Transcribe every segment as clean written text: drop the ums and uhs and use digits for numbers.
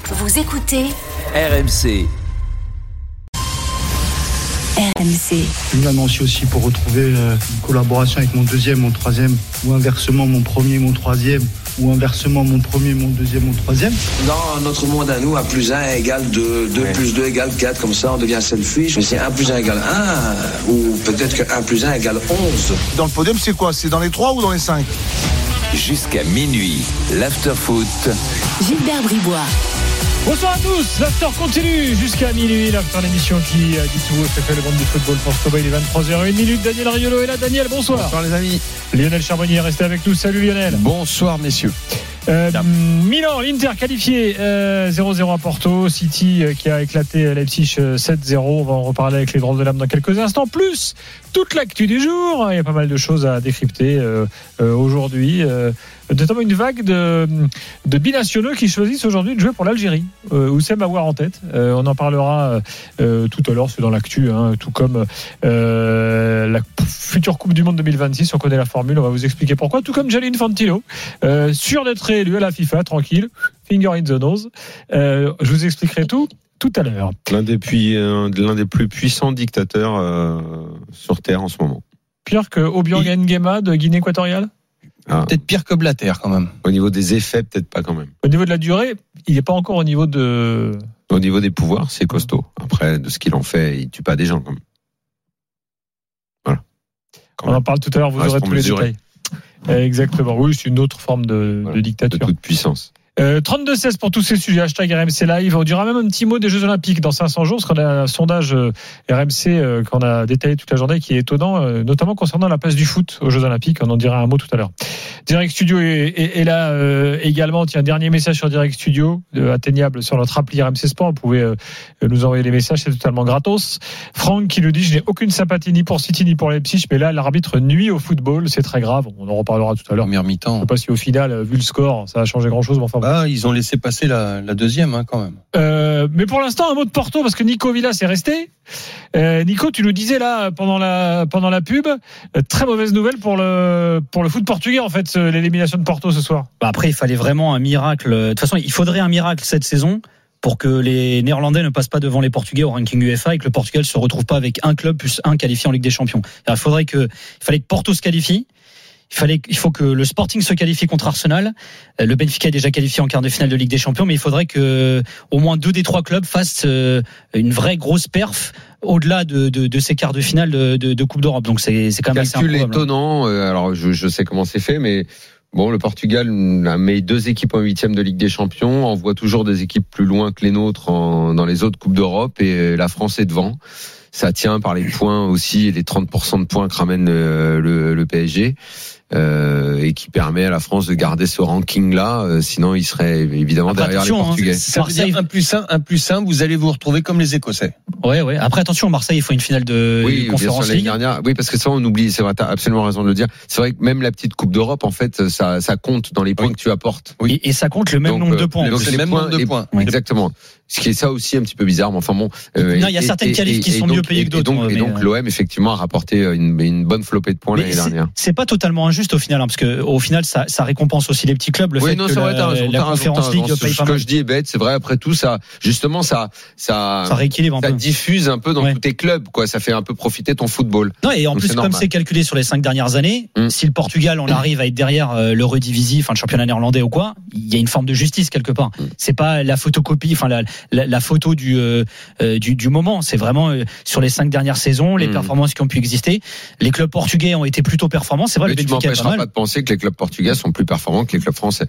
Vous écoutez RMC. RMC. Finalement, aussi pour retrouver une collaboration avec mon deuxième, mon troisième, ou inversement mon premier, mon troisième, ou inversement mon premier, mon deuxième, mon troisième. Dans notre monde à nous, 1 plus 1 égale 2, 2 plus 2 égale 4, comme ça on devient selfish, mais c'est 1 plus 1 égale 1, ou peut-être que 1 plus 1 égale 11. Dans le podium, c'est quoi ? C'est dans les 3 ou dans les 5 ? Jusqu'à minuit, l'after-foot. Gilbert Bribois. Bonsoir à tous, l'after continue jusqu'à minuit, l'after l'émission qui dit tout, c'est fait le monde du football pour Stoba, il est 23h01. Daniel Riolo est là. Daniel, bonsoir. Bonsoir les amis. Lionel Charbonnier est resté avec nous, salut Lionel. Bonsoir messieurs. Milan, l'Inter qualifié 0-0 à Porto, City qui a éclaté Leipzig 7-0, on va en reparler avec les drôles de l'âme dans quelques instants, plus toute l'actu du jour, il y a pas mal de choses à décrypter aujourd'hui, notamment une vague de binationaux qui choisissent aujourd'hui de jouer pour l'Algérie, Oussem Aouar en tête, on en parlera tout à l'heure, c'est dans l'actu, tout comme la future Coupe du Monde 2026, on connaît la formule, on va vous expliquer pourquoi, tout comme Gianni Infantino, sûr d'être élu à la FIFA, tranquille, finger in the nose, je vous expliquerai tout à l'heure. L'un des plus puissants dictateurs sur Terre en ce moment. Pire que Obiang Nguema de Guinée équatoriale ? Peut-être pire que Blatter quand même. Au niveau des effets, peut-être pas quand même. Au niveau de la durée, il n'est pas encore au niveau de... Au niveau des pouvoirs, c'est costaud. Après, de ce qu'il en fait, il tue pas des gens quand même. Voilà. On en parle tout à l'heure, vous aurez tous les détails. Exactement, oui, c'est une autre forme de dictature. De toute puissance. 32-16 pour tous ces sujets, hashtag RMC Live. On dira même un petit mot des Jeux Olympiques dans 500 jours, parce qu'on a un sondage RMC qu'on a détaillé toute la journée qui est étonnant, notamment concernant la place du foot aux Jeux Olympiques. On en dira un mot tout à l'heure. Direct Studio est là également. Tiens, un dernier message sur Direct Studio, atteignable sur notre appli RMC Sport. Vous pouvez nous envoyer les messages, c'est totalement gratos. Franck qui nous dit: je n'ai aucune sympathie ni pour City ni pour Leipzig, mais là l'arbitre nuit au football, c'est très grave. On en reparlera tout à l'heure. Première mi-temps. Je ne sais pas si au final, vu le score, ça a changé grand-chose. Mais enfin, ils ont laissé passer la deuxième quand même. Mais pour l'instant, un mot de Porto, parce que Nico Villas est resté. Nico, tu nous disais là pendant la pub, très mauvaise nouvelle pour le foot portugais en fait, l'élimination de Porto ce soir. Après, il fallait vraiment un miracle. De toute façon, il faudrait un miracle cette saison pour que les Néerlandais ne passent pas devant les Portugais au ranking UEFA et que le Portugal se retrouve pas avec un club plus un qualifié en Ligue des Champions. Alors, il fallait que Porto se qualifie. Il faut que le Sporting se qualifie contre Arsenal. Le Benfica est déjà qualifié en quart de finale de Ligue des Champions, mais il faudrait que au moins 2 des 3 clubs fassent une vraie grosse perf au-delà de ces quarts de finale de Coupe d'Europe. Donc c'est quand même assez improbable. Calcul étonnant. Alors je sais comment c'est fait, mais bon, le Portugal a mis 2 équipes en 8e de Ligue des Champions, envoie toujours des équipes plus loin que les nôtres dans les autres Coupes d'Europe, et la France est devant. Ça tient par les points aussi, les 30% de points que ramène le PSG. Et qui permet à la France de garder ce ranking-là, sinon il serait évidemment derrière les Portugais. Ça veut dire 1 plus 1, vous allez vous retrouver comme les Écossais. Ouais. Après, attention, Marseille, il faut une finale de Conférence League. Oui, parce que ça, on oublie, c'est vrai, t'as absolument raison de le dire. C'est vrai que même la petite Coupe d'Europe, en fait, ça compte dans les points que tu apportes. Oui. Et ça compte le même nombre de points. Donc c'est le même nombre de points. Exactement. Ce qui est ça aussi un petit peu bizarre, mais enfin bon. Non, il y a certaines qualifs qui sont mieux payées que d'autres. Et donc l'OM, effectivement, a rapporté une bonne flopée de points l'année dernière. C'est pas totalement injuste au final, parce que au final, ça récompense aussi les petits clubs. Le fait que la Conférence League paye pas mal. Ce que je dis est bête, c'est vrai. Après tout, ça rééquilibre un peu. Ça diffuse un peu dans tous tes clubs, quoi. Ça fait un peu profiter ton football. Non, et en plus, comme c'est calculé sur les 5 dernières années, si le Portugal, on arrive à être derrière l'Eredivisie, enfin le championnat néerlandais ou quoi, il y a une forme de justice quelque part. C'est pas la photocopie, enfin la photo du moment. C'est vraiment sur les 5 dernières saisons, les performances qui ont pu exister. Les clubs portugais ont été plutôt performants. C'est vrai, mais le tu m'empêcheras pas de penser que les clubs portugais sont plus performants que les clubs français.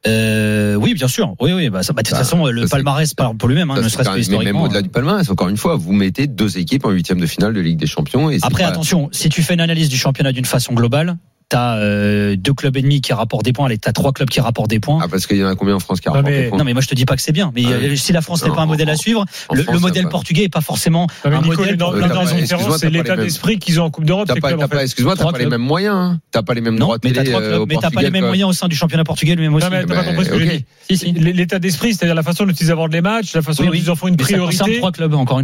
Oui, bien sûr. Oui. De toute façon, le palmarès parle pour lui-même, ne serait-ce que historiquement. Même au-delà du palmarès, encore une fois, vous mettez 2 équipes en 8e de finale de Ligue des Champions. Et après, attention, si tu fais une analyse du championnat d'une façon globale, t'as 2 clubs et demi qui rapportent des points, allez, t'as 3 clubs qui rapportent des points. Ah, parce qu'il y en a combien en France qui rapportent des points? Non, mais moi je te dis pas que c'est bien. Mais si la France n'est pas un modèle à suivre, le modèle portugais est pas forcément un modèle. Excuse-moi, c'est l'état d'esprit qu'ils ont en Coupe d'Europe. Excuse-moi, t'as pas les mêmes moyens. T'as pas les mêmes droits de télé. Mais t'as pas les mêmes moyens au sein du championnat portugais lui-même aussi. Non, mais t'as pas compris ce que j'ai dit. L'état d'esprit, c'est-à-dire la façon dont ils abordent les matchs, la façon dont ils en font une priorité. Ça concerne 3 clubs, encore une fois.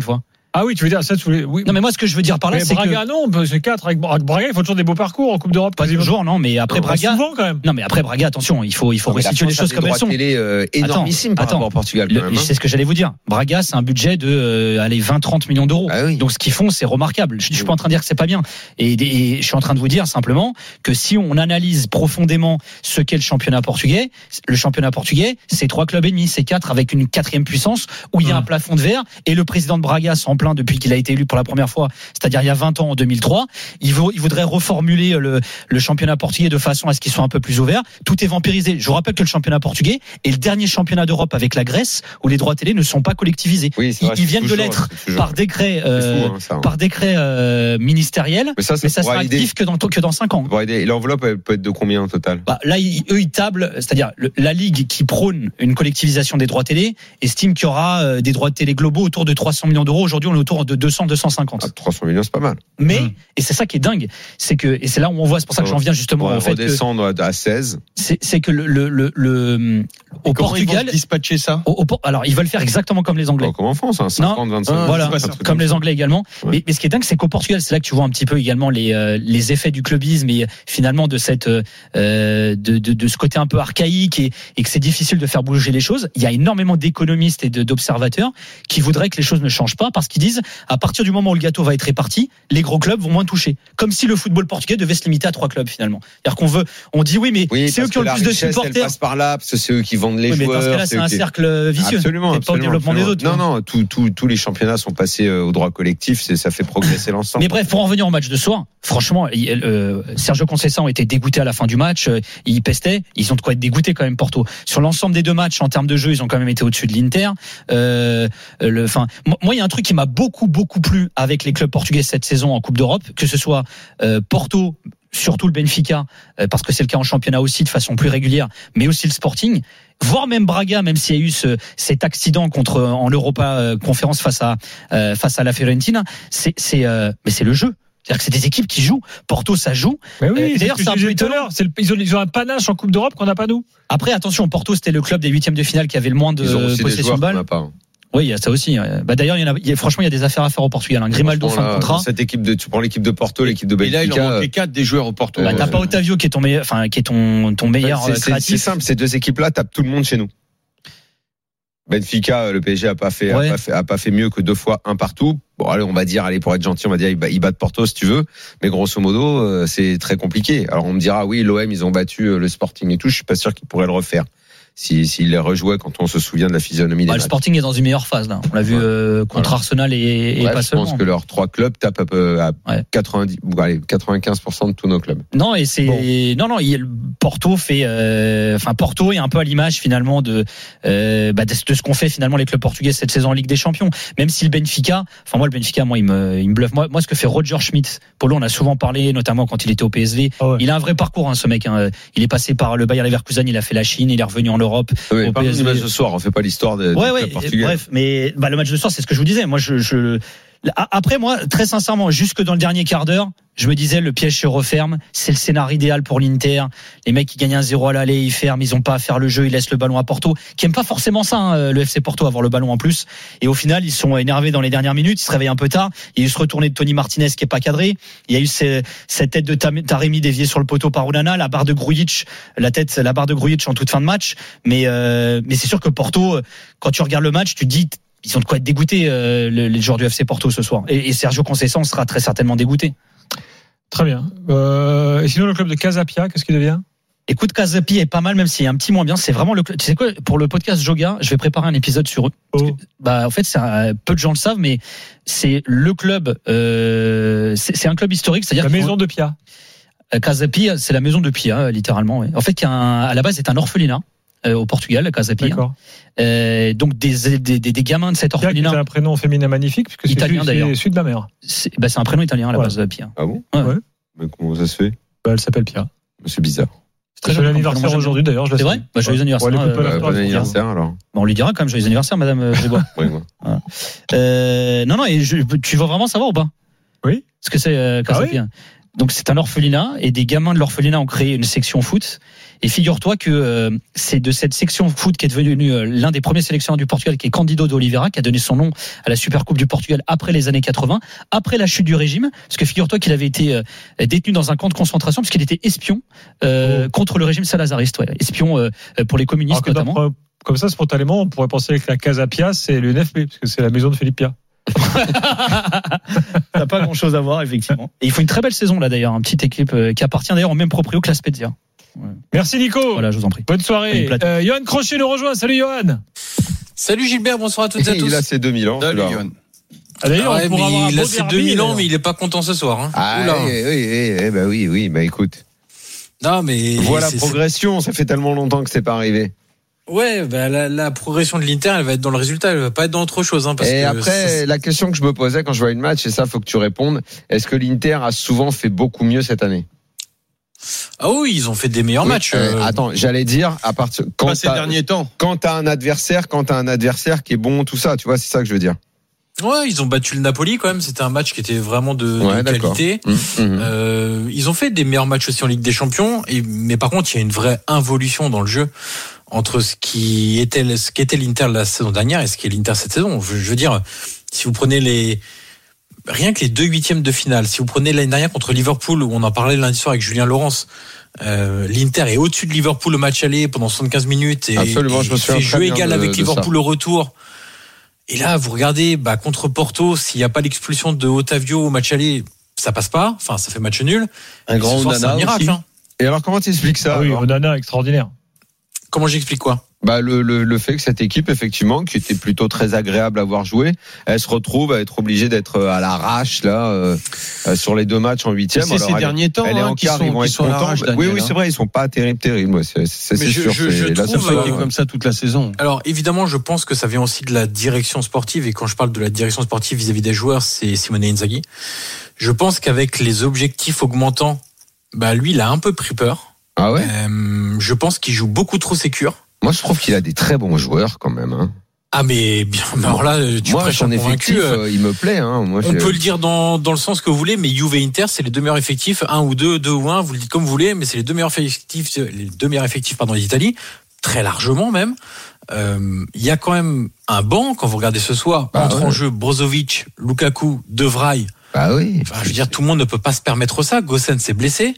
Ah oui, tu veux dire 7 sous les. Oui. Non, mais moi, ce que je veux dire par là, mais c'est Braga, que. non, c'est 4. Avec Braga, il faut toujours des beaux parcours en Coupe d'Europe. Pas toujours, non, mais après Braga. Souvent, quand même. Non, mais après Braga, attention, il faut restituer les choses comme elles sont. Énormissime par rapport au Portugal. Quand même, C'est ce que j'allais vous dire. Braga, c'est un budget de 20-30 millions d'euros. Ah oui. Donc ce qu'ils font, c'est remarquable. Je suis pas en train de dire que c'est pas bien. Et je suis en train de vous dire simplement que si on analyse profondément ce qu'est le championnat portugais, c'est 3 clubs et demi, c'est 4 avec une 4e puissance où il y a un plafond de verre. Et le président de Braga s'en plaint depuis qu'il a été élu pour la première fois, c'est-à-dire il y a 20 ans, en 2003. Il voudrait reformuler le championnat portugais de façon à ce qu'il soit un peu plus ouvert. Tout est vampirisé. Je vous rappelle que le championnat portugais est le dernier championnat d'Europe avec la Grèce où les droits télé ne sont pas collectivisés. Oui, c'est vrai, ils viennent de l'être par décret, ministériel, mais ça sera actif que dans 5 ans. Et l'enveloppe, elle peut être de combien au total? Là, eux, ils tablent, c'est-à-dire la Ligue qui prône une collectivisation des droits télé estime qu'il y aura des droits de télé globaux autour de 300 millions d'euros. Aujourd'hui, on est autour de 200-250. 300 millions, c'est pas mal. Mais, et c'est ça qui est dingue, c'est que, et c'est là où on voit, c'est pour ça que j'en viens justement en fait. Redescendre à 16. C'est que au Portugal. Ils vont dispatcher ça? Alors, ils veulent faire exactement comme les Anglais. Comme en France, 50, 25. Voilà, comme les Anglais également. Ouais. Mais ce qui est dingue, c'est qu'au Portugal, c'est là que tu vois un petit peu également les effets du clubisme et finalement de cette, de ce côté un peu archaïque et que c'est difficile de faire bouger les choses. Il y a énormément d'économistes et d'observateurs qui voudraient que les choses ne changent pas parce qu'ils disent, à partir du moment où le gâteau va être réparti, les gros clubs vont moins toucher. Comme si le football portugais devait se limiter à 3 clubs finalement. C'est-à-dire on dit oui, mais c'est eux qui ont le plus de supporters. Elle passe par là, parce que c'est eux qui vendent les joueurs. Mais dans ce cas-là, c'est un cercle vicieux. Absolument. C'est pas au développement des autres. Non, tous les championnats sont passés au droit collectif, ça fait progresser l'ensemble. Mais bref, pour en revenir au match de soir, franchement, Sergio Conceição était dégoûté à la fin du match, il pestait, ils ont de quoi être dégoûtés quand même Porto. Sur l'ensemble des 2 matchs en termes de jeu, ils ont quand même été au-dessus de l'Inter. Moi, il y a un truc qui m'a beaucoup plu avec les clubs portugais cette saison en Coupe d'Europe, que ce soit Porto, surtout le Benfica, parce que c'est le cas en championnat aussi de façon plus régulière, mais aussi le Sporting, voire même Braga, même s'il y a eu cet accident en Europa conférence face à la Fiorentina, mais c'est le jeu. C'est-à-dire que c'est des équipes qui jouent. Porto, ça joue. Mais oui, d'ailleurs, c'est un peu étonnant. Ils ont un panache en Coupe d'Europe qu'on n'a pas nous. Après, attention, Porto, c'était le club des 8e de finale qui avait le moins de possession de balle. Oui, il y a ça aussi. D'ailleurs, franchement, il y a des affaires à faire au Portugal. Grimaldo fin de contrat. Cette équipe tu prends l'équipe de Porto, l'équipe de Benfica. Et là, il en manquait 4 des joueurs au Porto. T'as pas Otavio qui est ton meilleur, ton meilleur créatif. C'est simple, ces 2 équipes-là tapent tout le monde chez nous. Benfica, le PSG a pas fait mieux que 2 fois 1 partout. Bon, allez, on va dire, pour être gentil, on va dire, ils battent Porto si tu veux. Mais grosso modo, c'est très compliqué. Alors, on me dira, oui, l'OM, ils ont battu le Sporting et tout. Je suis pas sûr qu'ils pourraient le refaire. S'il les rejouait quand on se souvient de la physionomie des matchs. Le Sporting est dans une meilleure phase, là. On l'a vu contre Arsenal et pas seulement. Je pense que leurs 3 clubs tapent à 95% de tous nos clubs. Non, et c'est Porto fait Porto est un peu à l'image finalement de ce qu'ont fait finalement les clubs portugais cette saison en Ligue des Champions. Même si le Benfica, le Benfica, moi il me bluffe. Moi ce que fait Roger Schmidt, Polo, on a souvent parlé notamment quand il était au PSV. Il a un vrai parcours, ce mec. Il est passé par le Bayer Leverkusen, il a fait la Chine, il est revenu en Europe. Oui, par du match de soir, on fait pas l'histoire des clubs portugais. Bref, mais le match de soir, c'est ce que je vous disais. Moi, après, moi, très sincèrement, jusque dans le dernier quart d'heure, je me disais, le piège se referme. C'est le scénario idéal pour l'Inter. Les mecs qui gagnent 1-0 à l'aller, ils ferment, ils ont pas à faire le jeu, ils laissent le ballon à Porto, qui aime pas forcément ça, le FC Porto, avoir le ballon en plus. Et au final, ils sont énervés dans les dernières minutes, ils se réveillent un peu tard. Il y a eu ce retourné de Tony Martinez qui est pas cadré. Il y a eu cette tête de Taremi déviée sur le poteau par Onana, la barre de Grujic en toute fin de match. Mais c'est sûr que Porto, quand tu regardes le match, tu te dis, ils ont de quoi être dégoûtés, les joueurs du FC Porto ce soir. Et Sergio Conceição sera très certainement dégoûté. Très bien. Et sinon, le club de Casapia, qu'est-ce qu'il devient? Écoute, Casapia est pas mal, même s'il est un petit moins bien. C'est vraiment le club. Tu sais quoi, pour le podcast Joga, je vais préparer un épisode sur eux. En fait, peu de gens le savent, mais c'est le club. C'est un club historique, c'est-à-dire la maison de Pia. Casapia, c'est la maison de Pia, littéralement. Ouais. En fait, à la base, c'est un orphelinat. Au Portugal, Casapia. D'accord. Donc des gamins de cet orphelinat. C'est un prénom féminin magnifique puisque italien d'ailleurs. C'est celui de ma mère. C'est un prénom italien à la base, Pia. Ah bon? Ouais. Mais comment ça se fait? Elle s'appelle Pia. C'est bizarre. C'est très l'anniversaire aujourd'hui d'ailleurs. C'est vrai? Joyeux anniversaire. Bon anniversaire alors. On lui dira quand même joyeux anniversaire, Madame Grégoire. Oui. Non, et tu veux vraiment savoir ou pas? Oui. Ce que c'est Casapia. Donc c'est un orphelinat et des gamins de l'orphelinat ont créé une section foot Et figure-toi que c'est de cette section foot qui est devenu l'un des premiers sélectionneurs du Portugal, qui est Cândido de Oliveira, qui a donné son nom à la Supercoupe du Portugal après les années 80, après la chute du régime. Parce que figure-toi qu'il avait été détenu dans un camp de concentration parce qu'il était espion contre le régime salazariste, espion pour les communistes notamment. Comme ça, spontanément, on pourrait penser que la Casa Pia, c'est l'UNFP, parce que c'est la maison de Philippe Pia. Ça n'a pas grand-chose à voir, effectivement. Et ils font une très belle saison, là, d'ailleurs. Une petite équipe qui appartient d'ailleurs au même proprio que la Spezia. Ouais. Merci, Nico. Voilà, je vous en prie. Bonne soirée. Johan Crochet nous rejoint. Salut, Johan. Salut, Gilbert. Bonsoir à toutes et à tous. Il a ses 2000 ans. Salut, Johan. D'ailleurs, ouais, il a ses 2000 ans, mais il est pas content ce soir. Hein. Ah, oui, bah écoute. Non, mais. Voilà la progression. Ça fait tellement longtemps que c'est pas arrivé. Ouais, bah la progression de l'Inter, elle va être dans le résultat, elle va pas être dans autre chose. Hein, parce et que après, la question que je me posais quand je vois une match, et ça, faut que tu répondes, est-ce que l'Inter a souvent fait beaucoup mieux cette année? Ah oui, ils ont fait des meilleurs matchs. Attends, j'allais dire, à partir quand ces derniers temps, quand t'as un adversaire qui est bon, tout ça, tu vois, c'est ça que je veux dire. Ouais, ils ont battu le Napoli quand même. C'était un match qui était vraiment de qualité. Ils ont fait des meilleurs matchs aussi en Ligue des Champions. Mais par contre, il y a une vraie involution dans le jeu entre ce qu'était l'Inter la saison dernière et ce qu'est l'Inter cette saison. Je veux dire, si vous prenez rien que les 2 huitièmes de finale, si vous prenez l'année dernière contre Liverpool, où on en parlait lundi soir avec Julien Laurence, l'Inter est au-dessus de Liverpool au match aller pendant 75 minutes et absolument, je me fait jeu égal avec Liverpool au retour. Et là, vous regardez, contre Porto, s'il n'y a pas l'expulsion de Otavio au match aller, ça passe pas. Enfin, ça fait match nul. Un grand Onana, c'est un miracle. aussi. Hein. Et alors, comment tu expliques ça? Ah oui, Onana, extraordinaire. Comment j'explique quoi? Le fait que cette équipe, effectivement, qui était plutôt très agréable à voir jouer, elle se retrouve à être obligée d'être à l'arrache là sur les 2 matchs en 8e. C'est ces derniers temps, elle est en quart, ils vont être contents. Oui, c'est vrai, ils sont pas terribles. C'est sûr. Je la seule trouve fois comme ça toute la saison. Alors évidemment, je pense que ça vient aussi de la direction sportive. Et quand je parle de la direction sportive vis-à-vis des joueurs, c'est Simone Inzaghi. Je pense qu'avec les objectifs augmentants, lui, il a un peu pris peur. Ah ouais. Je pense qu'il joue beaucoup trop sécure. Moi, je trouve qu'il a des très bons joueurs quand même. Hein. Ah mais bien, alors là, tu prêches un convaincu. Il me plaît. Hein. Moi, on peut le dire dans le sens que vous voulez, mais Juve et Inter, c'est les 2 meilleurs effectifs, 1 ou 2, 2 ou 1, vous le dites comme vous voulez, mais c'est les 2 meilleurs effectifs d'Italie, très largement même. Il y a quand même un banc quand vous regardez ce soir entre en jeu Brozovic, Lukaku, De Vrij. Bah oui. Enfin, je veux dire, tout le monde ne peut pas se permettre ça. Gosens s'est blessé.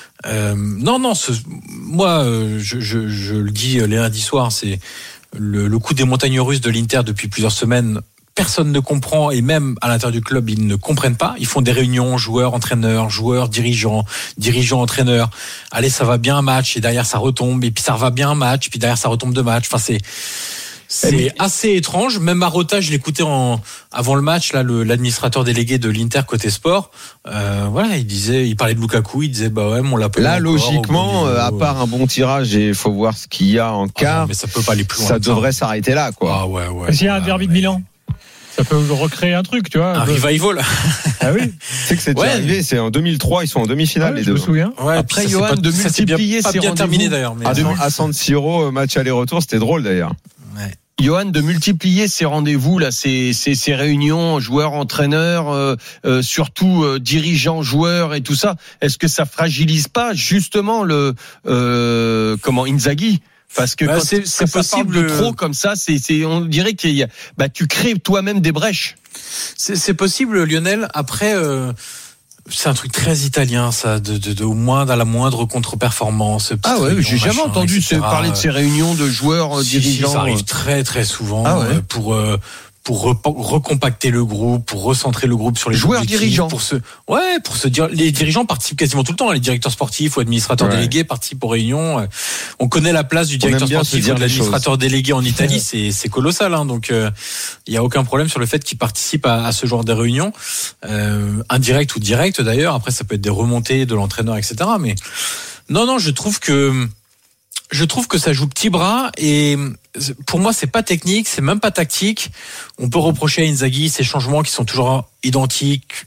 Moi, je le dis les lundis soirs, c'est le coup des montagnes russes de l'Inter depuis plusieurs semaines. Personne ne comprend et même à l'intérieur du club, ils ne comprennent pas. Ils font des réunions, joueurs, entraîneurs, dirigeants, entraîneurs. Allez, ça va bien un match et derrière ça retombe et puis ça va bien un match puis derrière ça retombe 2 matchs. Enfin, c'est assez étrange. Même Marotta, je l'écoutais avant le match, là, l'administrateur délégué de l'Inter côté sport. Il parlait de Lukaku, il disait, on l'appelle. Là, logiquement, à part un bon tirage, et il faut voir ce qu'il y a en quart. Mais ça peut pas aller plus loin. Ça devrait s'arrêter là, quoi. Ah ouais. S'il y a un derby de Milan, ça peut recréer un truc, tu vois. Un revival. Ah oui. C'est que c'est déjà arrivé, c'est en 2003, ils sont en demi-finale, les 2. Je me souviens. Ouais, après, Johan, de multiplier ces rendez-vous. Terminé, d'ailleurs. Mais à San Siro, match aller-retour, c'était drôle, d'ailleurs. Ouais. Johan, de multiplier ces rendez-vous là, ces réunions joueurs, entraîneurs, surtout dirigeants, joueurs et tout ça. Est-ce que ça fragilise pas justement Inzaghi? Parce que quand c'est possible de trop comme ça, on dirait qu'il y a, tu crées toi-même des brèches. C'est possible, Lionel. Après. C'est un truc très italien, ça, au moins dans la moindre contre-performance. Ah ouais, j'ai jamais entendu parler de ces réunions de joueurs, dirigeants. Ça arrive très très souvent pour recompacter le groupe, pour recentrer le groupe sur les joueurs dirigeants. Pour se dire, les dirigeants participent quasiment tout le temps. Les directeurs sportifs ou administrateurs délégués participent aux réunions. On connaît la place du directeur sportif ou de l'administrateur délégué en Italie, c'est colossal. Hein, donc il y a aucun problème sur le fait qu'ils participent à ce genre de réunions, indirect ou direct d'ailleurs. Après, ça peut être des remontées de l'entraîneur, etc. Mais non, je trouve que ça joue petit bras et pour moi c'est pas technique, c'est même pas tactique. On peut reprocher à Inzaghi ces changements qui sont toujours identiques.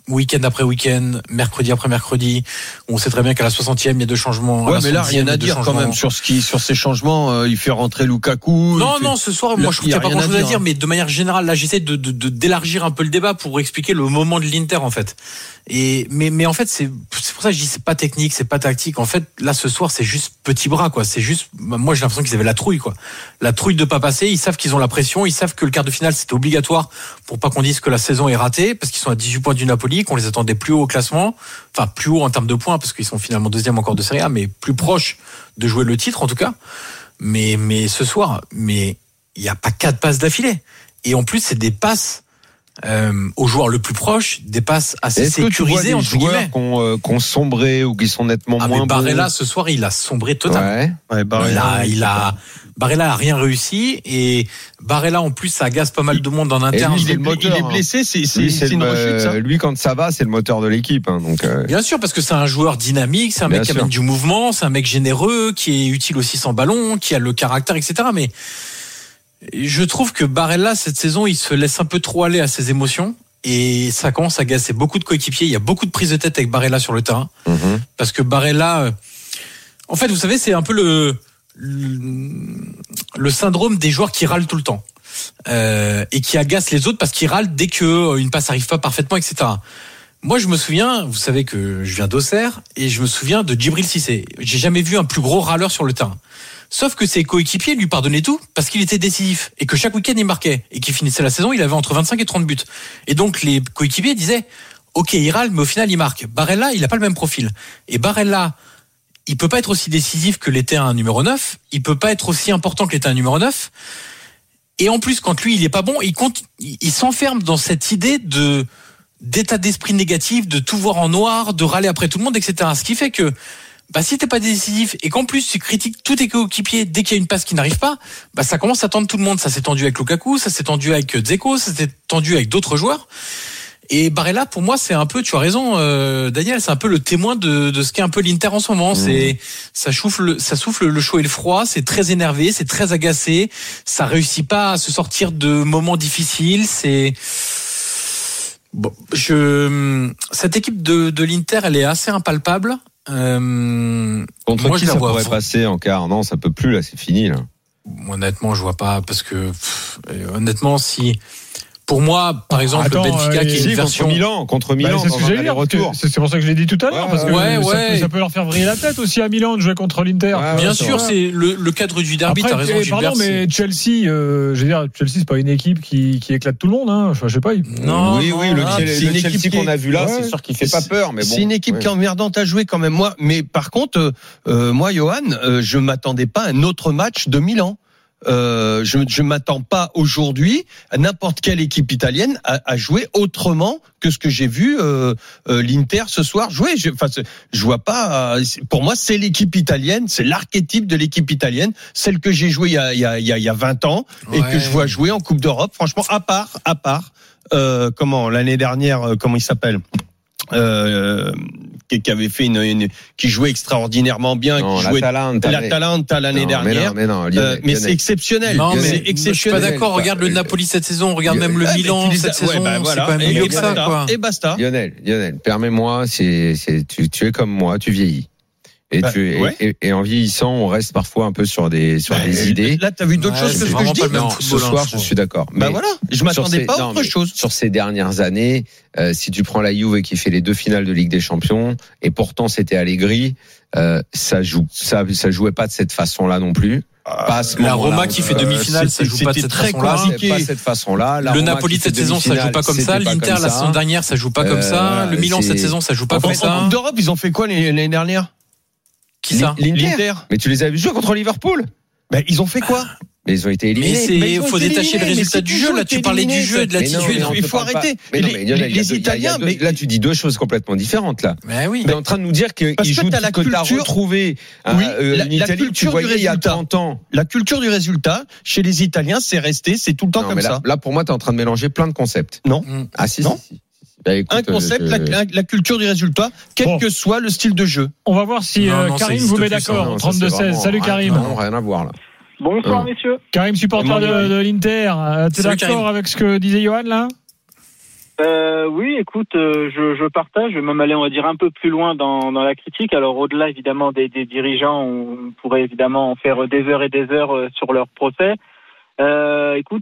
week-end après week-end, mercredi après mercredi. On sait très bien qu'à la 60e, il y a 2 changements. Ouais, mais là, rien à dire quand même sur ces changements. Il fait rentrer Lukaku. Non, ce soir, moi, je trouve qu'il n'y a pas grand-chose à dire, mais de manière générale, là, j'essaie d'élargir un peu le débat pour expliquer le moment de l'Inter, en fait. Mais en fait, c'est pour ça que je dis c'est pas technique, c'est pas tactique. En fait, là, ce soir, c'est juste petit bras, quoi. C'est juste, moi, j'ai l'impression qu'ils avaient la trouille, quoi. La trouille de pas passer. Ils savent qu'ils ont la pression. Ils savent que le quart de finale, c'était obligatoire pour pas qu'on dise que la saison est ratée, parce qu'ils sont à 18 points du Napoli, qu'on les attendait plus haut au classement. Enfin, plus haut en termes de points, parce qu'ils sont finalement 2e encore de Serie A, mais plus proche de jouer le titre, en tout cas. Mais ce soir, il y a pas 4 passes d'affilée. Et en plus, c'est des passes, aux joueurs le plus proches, des passes assez sécurisées, entre guillemets. Qu'on sombré ou qui sont nettement moins bons. Barella, ce soir, il a sombré totalement. Ouais, Barella a rien réussi, et Barella, en plus, ça agace pas mal de monde en interne. Il est blessé, c'est une rechute, ça. Lui, quand ça va, c'est le moteur de l'équipe, hein, donc. Bien sûr, parce que c'est un joueur dynamique, c'est un mec qui amène du mouvement, c'est un mec généreux, qui est utile aussi sans ballon, qui a le caractère, etc. Mais je trouve que Barella, cette saison, il se laisse un peu trop aller à ses émotions, et ça commence à agacer beaucoup de coéquipiers. Il y a beaucoup de prises de tête avec Barella sur le terrain, parce que Barella, en fait, vous savez, c'est un peu le syndrome des joueurs qui râlent tout le temps, et qui agacent les autres parce qu'ils râlent dès qu'une passe arrive pas parfaitement, etc. Moi, je me souviens, vous savez que je viens d'Auxerre, et je me souviens de Djibril Cissé. J'ai jamais vu un plus gros râleur sur le terrain. Sauf que ses coéquipiers lui pardonnaient tout parce qu'il était décisif, et que chaque week-end il marquait, et qu'il finissait la saison, il avait entre 25 et 30 buts. Et donc les coéquipiers disaient ok, il râle, mais au final il marque. Barella, il a pas le même profil. Et Barella, il peut pas être aussi décisif que l'était un numéro 9, il peut pas être aussi important que l'était un numéro 9. Et en plus, quand lui il est pas bon, il s'enferme dans cette idée d'état d'esprit négatif, de tout voir en noir, de râler après tout le monde, etc. Ce qui fait que si t'es pas décisif, et qu'en plus tu critiques tous tes coéquipiers dès qu'il y a une passe qui n'arrive pas, ça commence à tendre tout le monde. Ça s'est tendu avec Lukaku, ça s'est tendu avec Dzeko, ça s'est tendu avec d'autres joueurs. Et Barella, pour moi, c'est un peu, tu as raison, Daniel, c'est un peu le témoin de ce qu'est un peu l'Inter en ce moment. Ça souffle le chaud et le froid, c'est très énervé, c'est très agacé, ça réussit pas à se sortir de moments difficiles, cette équipe de l'Inter, elle est assez impalpable. Contre qui ça pourrait passer en quart? Non, ça peut plus, là, c'est fini, là. Honnêtement, je vois pas, parce que honnêtement, si pour moi, par exemple, le Benfica qui est une version contre Milan, c'est ce que j'allais dire, c'est pour ça que je l'ai dit tout à l'heure, parce que ça peut leur faire vriller la tête aussi à Milan de jouer contre l'Inter. Bien sûr, c'est le cadre du derby. T'as raison, Gilbert. Pardon, mais Chelsea, je veux dire, Chelsea, c'est pas une équipe qui éclate tout le monde, hein. Je sais pas. Non, oui, le Chelsea qu'on a vu là, c'est sûr qu'il fait pas peur, mais bon. C'est une équipe qui est emmerdante à jouer quand même. Mais par contre, moi, Johan, je m'attendais pas à un autre match de Milan. Je m'attends pas aujourd'hui à n'importe quelle équipe italienne à jouer autrement que ce que j'ai vu l'Inter ce soir jouer. Je vois pas. Pour moi, c'est l'équipe italienne, c'est l'archétype de l'équipe italienne, celle que j'ai jouée il y a 20 ans et que je vois jouer en Coupe d'Europe. Franchement, à part l'année dernière, comment il s'appelle? Qui avait fait qui jouait extraordinairement bien, qui jouait l'Atalanta l'année dernière. Mais c'est exceptionnel. Non, mais c'est exceptionnel. Je suis pas d'accord. Regarde le Napoli cette saison, regarde même le Milan cette saison. C'est quand même mieux que ça, quoi. Et basta. Lionel, permets-moi, tu es comme moi, tu vieillis. Et en vieillissant, on reste parfois un peu sur des idées. Là, t'as vu d'autres choses que ce que je dis? Non, ce soir, je suis d'accord. Mais voilà, je m'attendais pas à autre chose. Sur ces dernières années, si tu prends la Juve qui fait les 2 finales de Ligue des Champions, et pourtant c'était Allegri, ça jouait pas de cette façon-là non plus. La Roma qui fait demi-finale, ça joue pas de cette façon-là. Le Napoli cette saison, ça joue pas comme ça. L'Inter la saison dernière, ça joue pas comme ça. Le Milan cette saison, ça joue pas comme ça. En Coupe d'Europe, ils ont fait quoi l'année dernière? Qui ça? L'Inter. Mais tu les as vus jouer contre Liverpool? Ils ont fait quoi? Mais ils ont été éliminés. Mais il faut détacher le résultat du jeu. Là, tu parlais du jeu et de l'attitude. Il faut arrêter. Les Italiens. Là, tu dis 2 choses complètement différentes, là. Mais oui. Tu es en train de nous dire qu'ils jouent que tu as retrouvé une Italie que tu voyais il y a 30 ans. La culture du résultat, chez les Italiens, c'est resté, c'est tout le temps comme ça. Là, pour moi, tu es en train de mélanger plein de concepts. Non. Ah, si. Écoute, un concept, la culture du résultat, quel que soit le style de jeu. On va voir si Karim vous met d'accord. 32-16. Salut Karim. Non, rien à voir là. Bonsoir messieurs. Karim, supporter de l'Inter. T'es d'accord avec ce que disait Johan là? Oui, écoute, je partage, je vais même aller, on va dire, un peu plus loin dans la critique. Alors, au-delà, évidemment, des dirigeants, on pourrait évidemment en faire des heures et des heures sur leur procès. Écoute,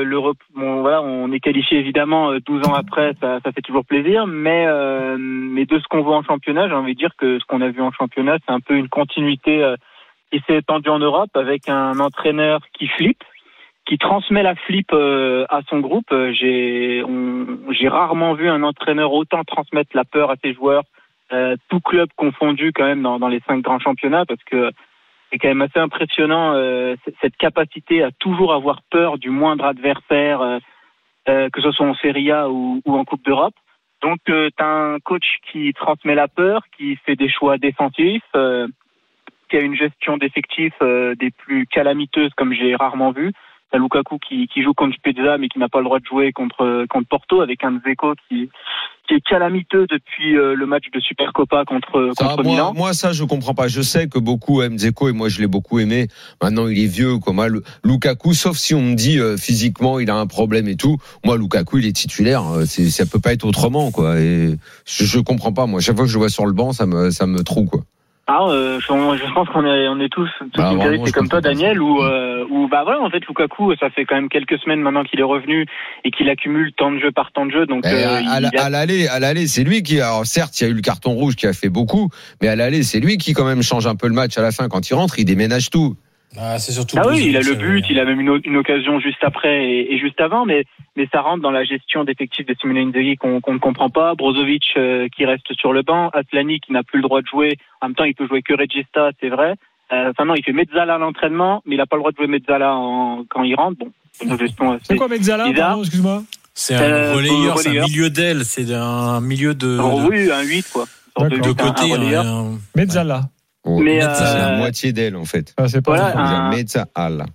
on est qualifié, évidemment, 12 ans après, ça fait toujours plaisir, mais de ce qu'on voit en championnat, j'ai envie de dire que ce qu'on a vu en championnat, c'est un peu une continuité qui s'est étendue en Europe avec un entraîneur qui flippe, qui transmet la flip à son groupe. J'ai rarement vu un entraîneur autant transmettre la peur à ses joueurs, tout club confondu quand même dans les 5 grands championnats, parce que c'est quand même assez impressionnant cette capacité à toujours avoir peur du moindre adversaire, que ce soit en Serie A ou en Coupe d'Europe. Donc t'as un coach qui transmet la peur, qui fait des choix défensifs, qui a une gestion d'effectifs des plus calamiteuses comme j'ai rarement vu. T'as Lukaku qui joue contre Spezia mais qui n'a pas le droit de jouer contre Porto, avec un Dzeko qui est calamiteux depuis le match de Supercopa contre Milan. Moi, ça, je comprends pas. Je sais que beaucoup aiment Dzeko et moi, je l'ai beaucoup aimé. Maintenant, il est vieux, quoi. Moi, Lukaku, sauf si on me dit physiquement, il a un problème et tout. Moi, Lukaku, il est titulaire. Ça peut pas être autrement, quoi. Et je comprends pas. Moi, chaque fois que je le vois sur le banc, ça me troue, quoi. Je pense qu'on est tous c'est comme toi, Daniel, ou en fait Lukaku, ça fait quand même quelques semaines maintenant qu'il est revenu et qu'il accumule temps de jeu par temps de jeu. Donc à l'aller, c'est lui qui, alors certes, il y a eu le carton rouge qui a fait beaucoup, mais à l'aller, c'est lui qui quand même change un peu le match à la fin. Quand il rentre, il déménage tout. C'est surtout il a le but, il a même une occasion juste après et juste avant, mais ça rentre dans la gestion d'effectifs de Simone Inzaghi qu'on ne comprend pas. Brozovic qui reste sur le banc, Aslani qui n'a plus le droit de jouer. En même temps, il peut jouer que Regista, c'est vrai. Il fait Mezzala à l'entraînement, mais il n'a pas le droit de jouer Mezzala quand il rentre. Bon, une gestion. C'est quoi Mezzala, pardon, excuse-moi? C'est un relayeur, c'est un milieu d'aile, c'est un milieu de. Oui, un 8 quoi. De côté, Mezzala. Mais c'est la moitié d'elle en fait. C'est pas voilà, Mezzala.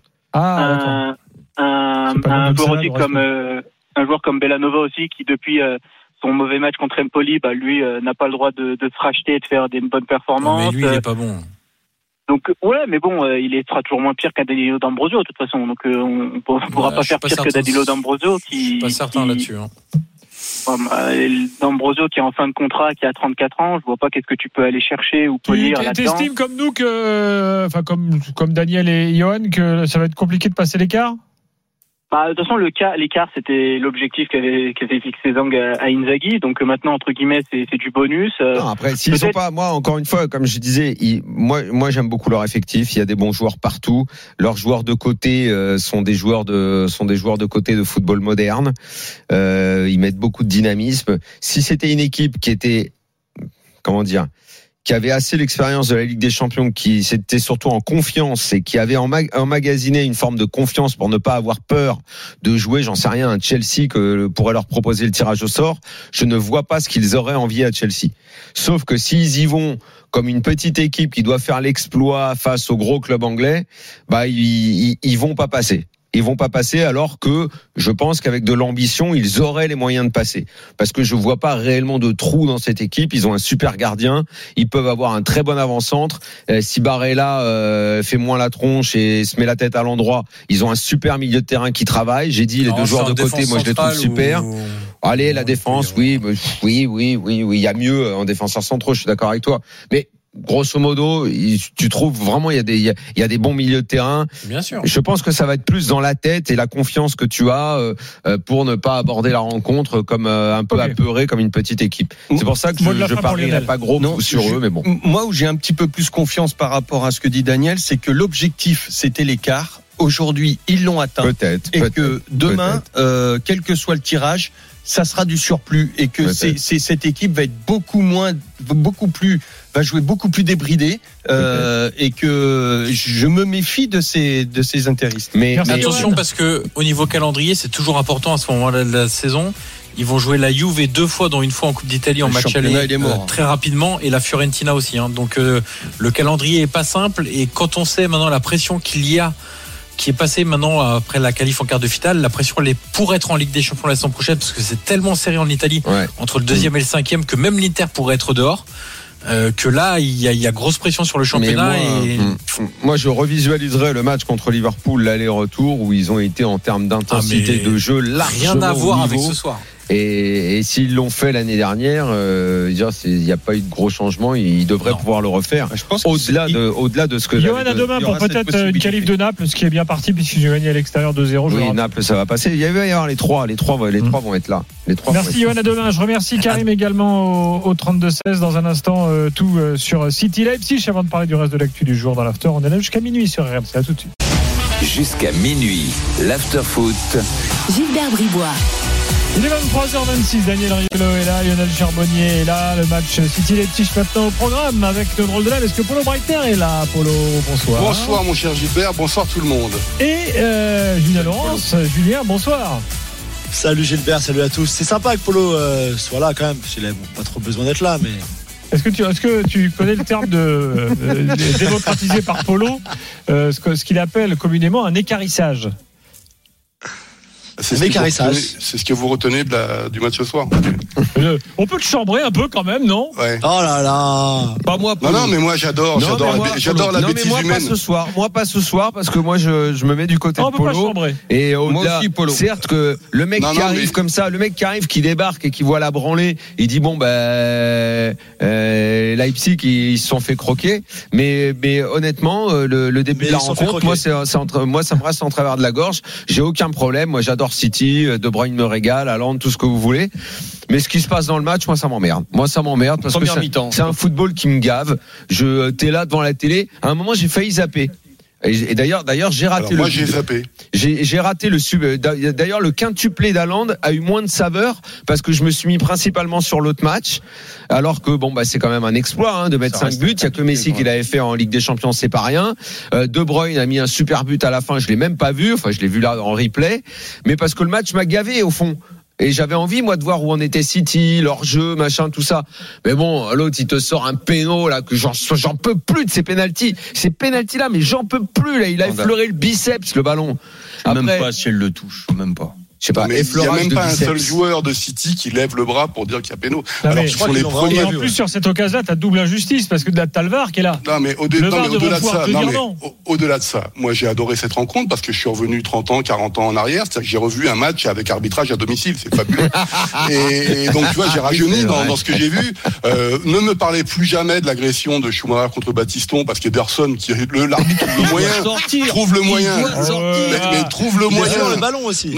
Un joueur aussi un joueur comme Bellanova aussi qui depuis son mauvais match contre Empoli, lui n'a pas le droit de se racheter et de faire des bonnes performances. Mais lui il est pas bon. Donc mais bon, il sera toujours moins pire qu'un Danilo D'Ambrosio de toute façon. Donc on pourra pas faire pire que Danilo D'Ambrosio qui. Je suis pas certain là-dessus. D'Ambrosio qui est en fin de contrat, qui a 34 ans, je vois pas qu'est-ce que tu peux aller chercher ou polir là-dedans. T'estimes comme nous que, comme Daniel et Johan, que ça va être compliqué de passer l'écart? De toute façon, l'écart, c'était l'objectif qu'avait fixé Zang à Inzaghi. Donc maintenant, entre guillemets, c'est du bonus. Non, après, s'ils sont pas, moi, encore une fois, comme je disais, moi, j'aime beaucoup leur effectif. Il y a des bons joueurs partout. Leurs joueurs de côté sont des joueurs de côté de football moderne. Ils mettent beaucoup de dynamisme. Si c'était une équipe qui était, qui avait assez l'expérience de la Ligue des Champions, qui était surtout en confiance et qui avait emmagasiné une forme de confiance pour ne pas avoir peur de jouer, j'en sais rien, un Chelsea que pourrait leur proposer le tirage au sort, je ne vois pas ce qu'ils auraient envie à Chelsea. Sauf que s'ils y vont comme une petite équipe qui doit faire l'exploit face au gros club anglais, ils vont pas passer. Ils vont pas passer, alors que je pense qu'avec de l'ambition, ils auraient les moyens de passer. Parce que je vois pas réellement de trou dans cette équipe. Ils ont un super gardien. Ils peuvent avoir un très bon avant-centre. Si Barella fait moins la tronche et se met la tête à l'endroit, ils ont un super milieu de terrain qui travaille. J'ai dit les deux joueurs de côté, moi je les trouve super. Allez, la défense, oui. Il y a mieux en défenseurs centraux, je suis d'accord avec toi. Mais grosso modo, tu trouves vraiment il y a des bons milieux de terrain. Bien sûr. Je pense que ça va être plus dans la tête et la confiance que tu as pour ne pas aborder la rencontre comme un peu apeuré, comme une petite équipe. C'est pour ça que je parierais pas gros sur eux, mais bon. Moi, où j'ai un petit peu plus confiance par rapport à ce que dit Daniel, c'est que l'objectif, c'était l'écart. Aujourd'hui, ils l'ont atteint. Peut-être. Que demain, quel que soit le tirage, ça sera du surplus et que cette équipe va être va jouer beaucoup plus débridée et que je me méfie de ces interistes. Mais attention, parce que au niveau calendrier, c'est toujours important à ce moment-là de la saison. Ils vont jouer la Juve 2 fois, dont une fois en Coupe d'Italie en match aller très rapidement, et la Fiorentina aussi. Donc le calendrier est pas simple, et quand on sait maintenant la pression qu'il y a, qui est passée maintenant après la qualif en quart de finale, la pression elle est pour être en Ligue des Champions la saison prochaine, parce que c'est tellement serré en Italie entre le 2e et le 5e que même l'Inter pourrait être dehors. Que là, il y a grosse pression sur le championnat. Moi, je revisualiserai le match contre Liverpool, l'aller-retour, où ils ont été en termes d'intensité de jeu largement rien à voir avec ce soir. Et s'ils l'ont fait l'année dernière, il n'y a pas eu de gros changements. Ils devraient pouvoir le refaire. Je pense au-delà de ce que Johan à demain pour peut-être une qualif de Naples, ce qui est bien parti puisqu'ils ont gagné à l'extérieur 2-0. Oui, Naples, ça va passer. Il va y avoir les trois vont être là. Merci Johan, à demain. Je remercie Karim également au 32-16. Dans un instant, tout sur City Leipzig. Avant de parler du reste de l'actu du jour dans l'after, on est là jusqu'à minuit sur RMC. À tout de suite. Jusqu'à minuit, l'after foot. Gilbert Bribois. Il est 23h26, Daniel Riolo est là, Lionel Charbonnier est là, le match City Leipzig maintenant au programme avec le drôle de l'âme. Est-ce que Polo Breitner est là? Polo, bonsoir. Bonsoir mon cher Gilbert, bonsoir tout le monde. Et Julien Laurence, Julien, bonsoir. Salut Gilbert, salut à tous. C'est sympa que Polo soit là quand même, parce qu'il n'a pas trop besoin d'être là, mais... Est-ce que tu connais le terme démocratisé par Polo, ce qu'il appelle communément un équarrissage? C'est ce que vous retenez du match ce soir. On peut te chambrer un peu quand même, non? Ouais. Oh là là. Pas moi. Non, mais moi j'adore la bêtise humaine. Moi pas ce soir, parce que moi je me mets du côté de Polo. Et au-delà, certes que le mec comme ça, le mec qui arrive, qui débarque et qui voit la branlée, il dit bon Leipzig ils se sont fait croquer. Mais honnêtement, le début de la rencontre, moi ça me reste en travers de la gorge. J'ai aucun problème. Moi j'adore City, De Bruyne me régale, Haaland, tout ce que vous voulez. Mais ce qui se passe dans le match, moi ça m'emmerde parce que c'est un football qui me gave. T'es là devant la télé. À un moment, j'ai failli zapper. Et d'ailleurs, j'ai raté. Moi, j'ai zappé. J'ai raté le sub. D'ailleurs, le quintuplé d'Haaland a eu moins de saveur parce que je me suis mis principalement sur l'autre match. Alors que c'est quand même un exploit de mettre 5 buts. Il y a que Messi qui l'avait fait en Ligue des Champions, c'est pas rien. De Bruyne a mis un super but à la fin. Je l'ai même pas vu. Enfin, je l'ai vu là en replay. Mais parce que le match m'a gavé au fond. Et j'avais envie, moi, de voir où en était City, leur jeu, machin, tout ça. Mais bon, l'autre, il te sort un péno, là, que j'en peux plus de ces pénaltys. Ces pénaltys-là, mais j'en peux plus, là. Il a effleuré le biceps, le ballon. Après, même pas si elle le touche, même pas. Je sais pas, il n'y a même pas un seul joueur de City qui lève le bras pour dire qu'il y a péno. Alors je crois les premiers. En plus, sur cette occasion-là, t'as double injustice parce que t'as le VAR qui est là. Non, mais au-delà de ça, moi j'ai adoré cette rencontre parce que je suis revenu 30 ans, 40 ans en arrière. C'est-à-dire que j'ai revu un match avec arbitrage à domicile. C'est fabuleux. et donc, tu vois, j'ai rajeuni dans ce que j'ai vu. Ne me parlez plus jamais de l'agression de Schumacher contre Battiston parce qu'Ederson, l'arbitre trouve le moyen. Mais trouve le moyen. Le ballon aussi.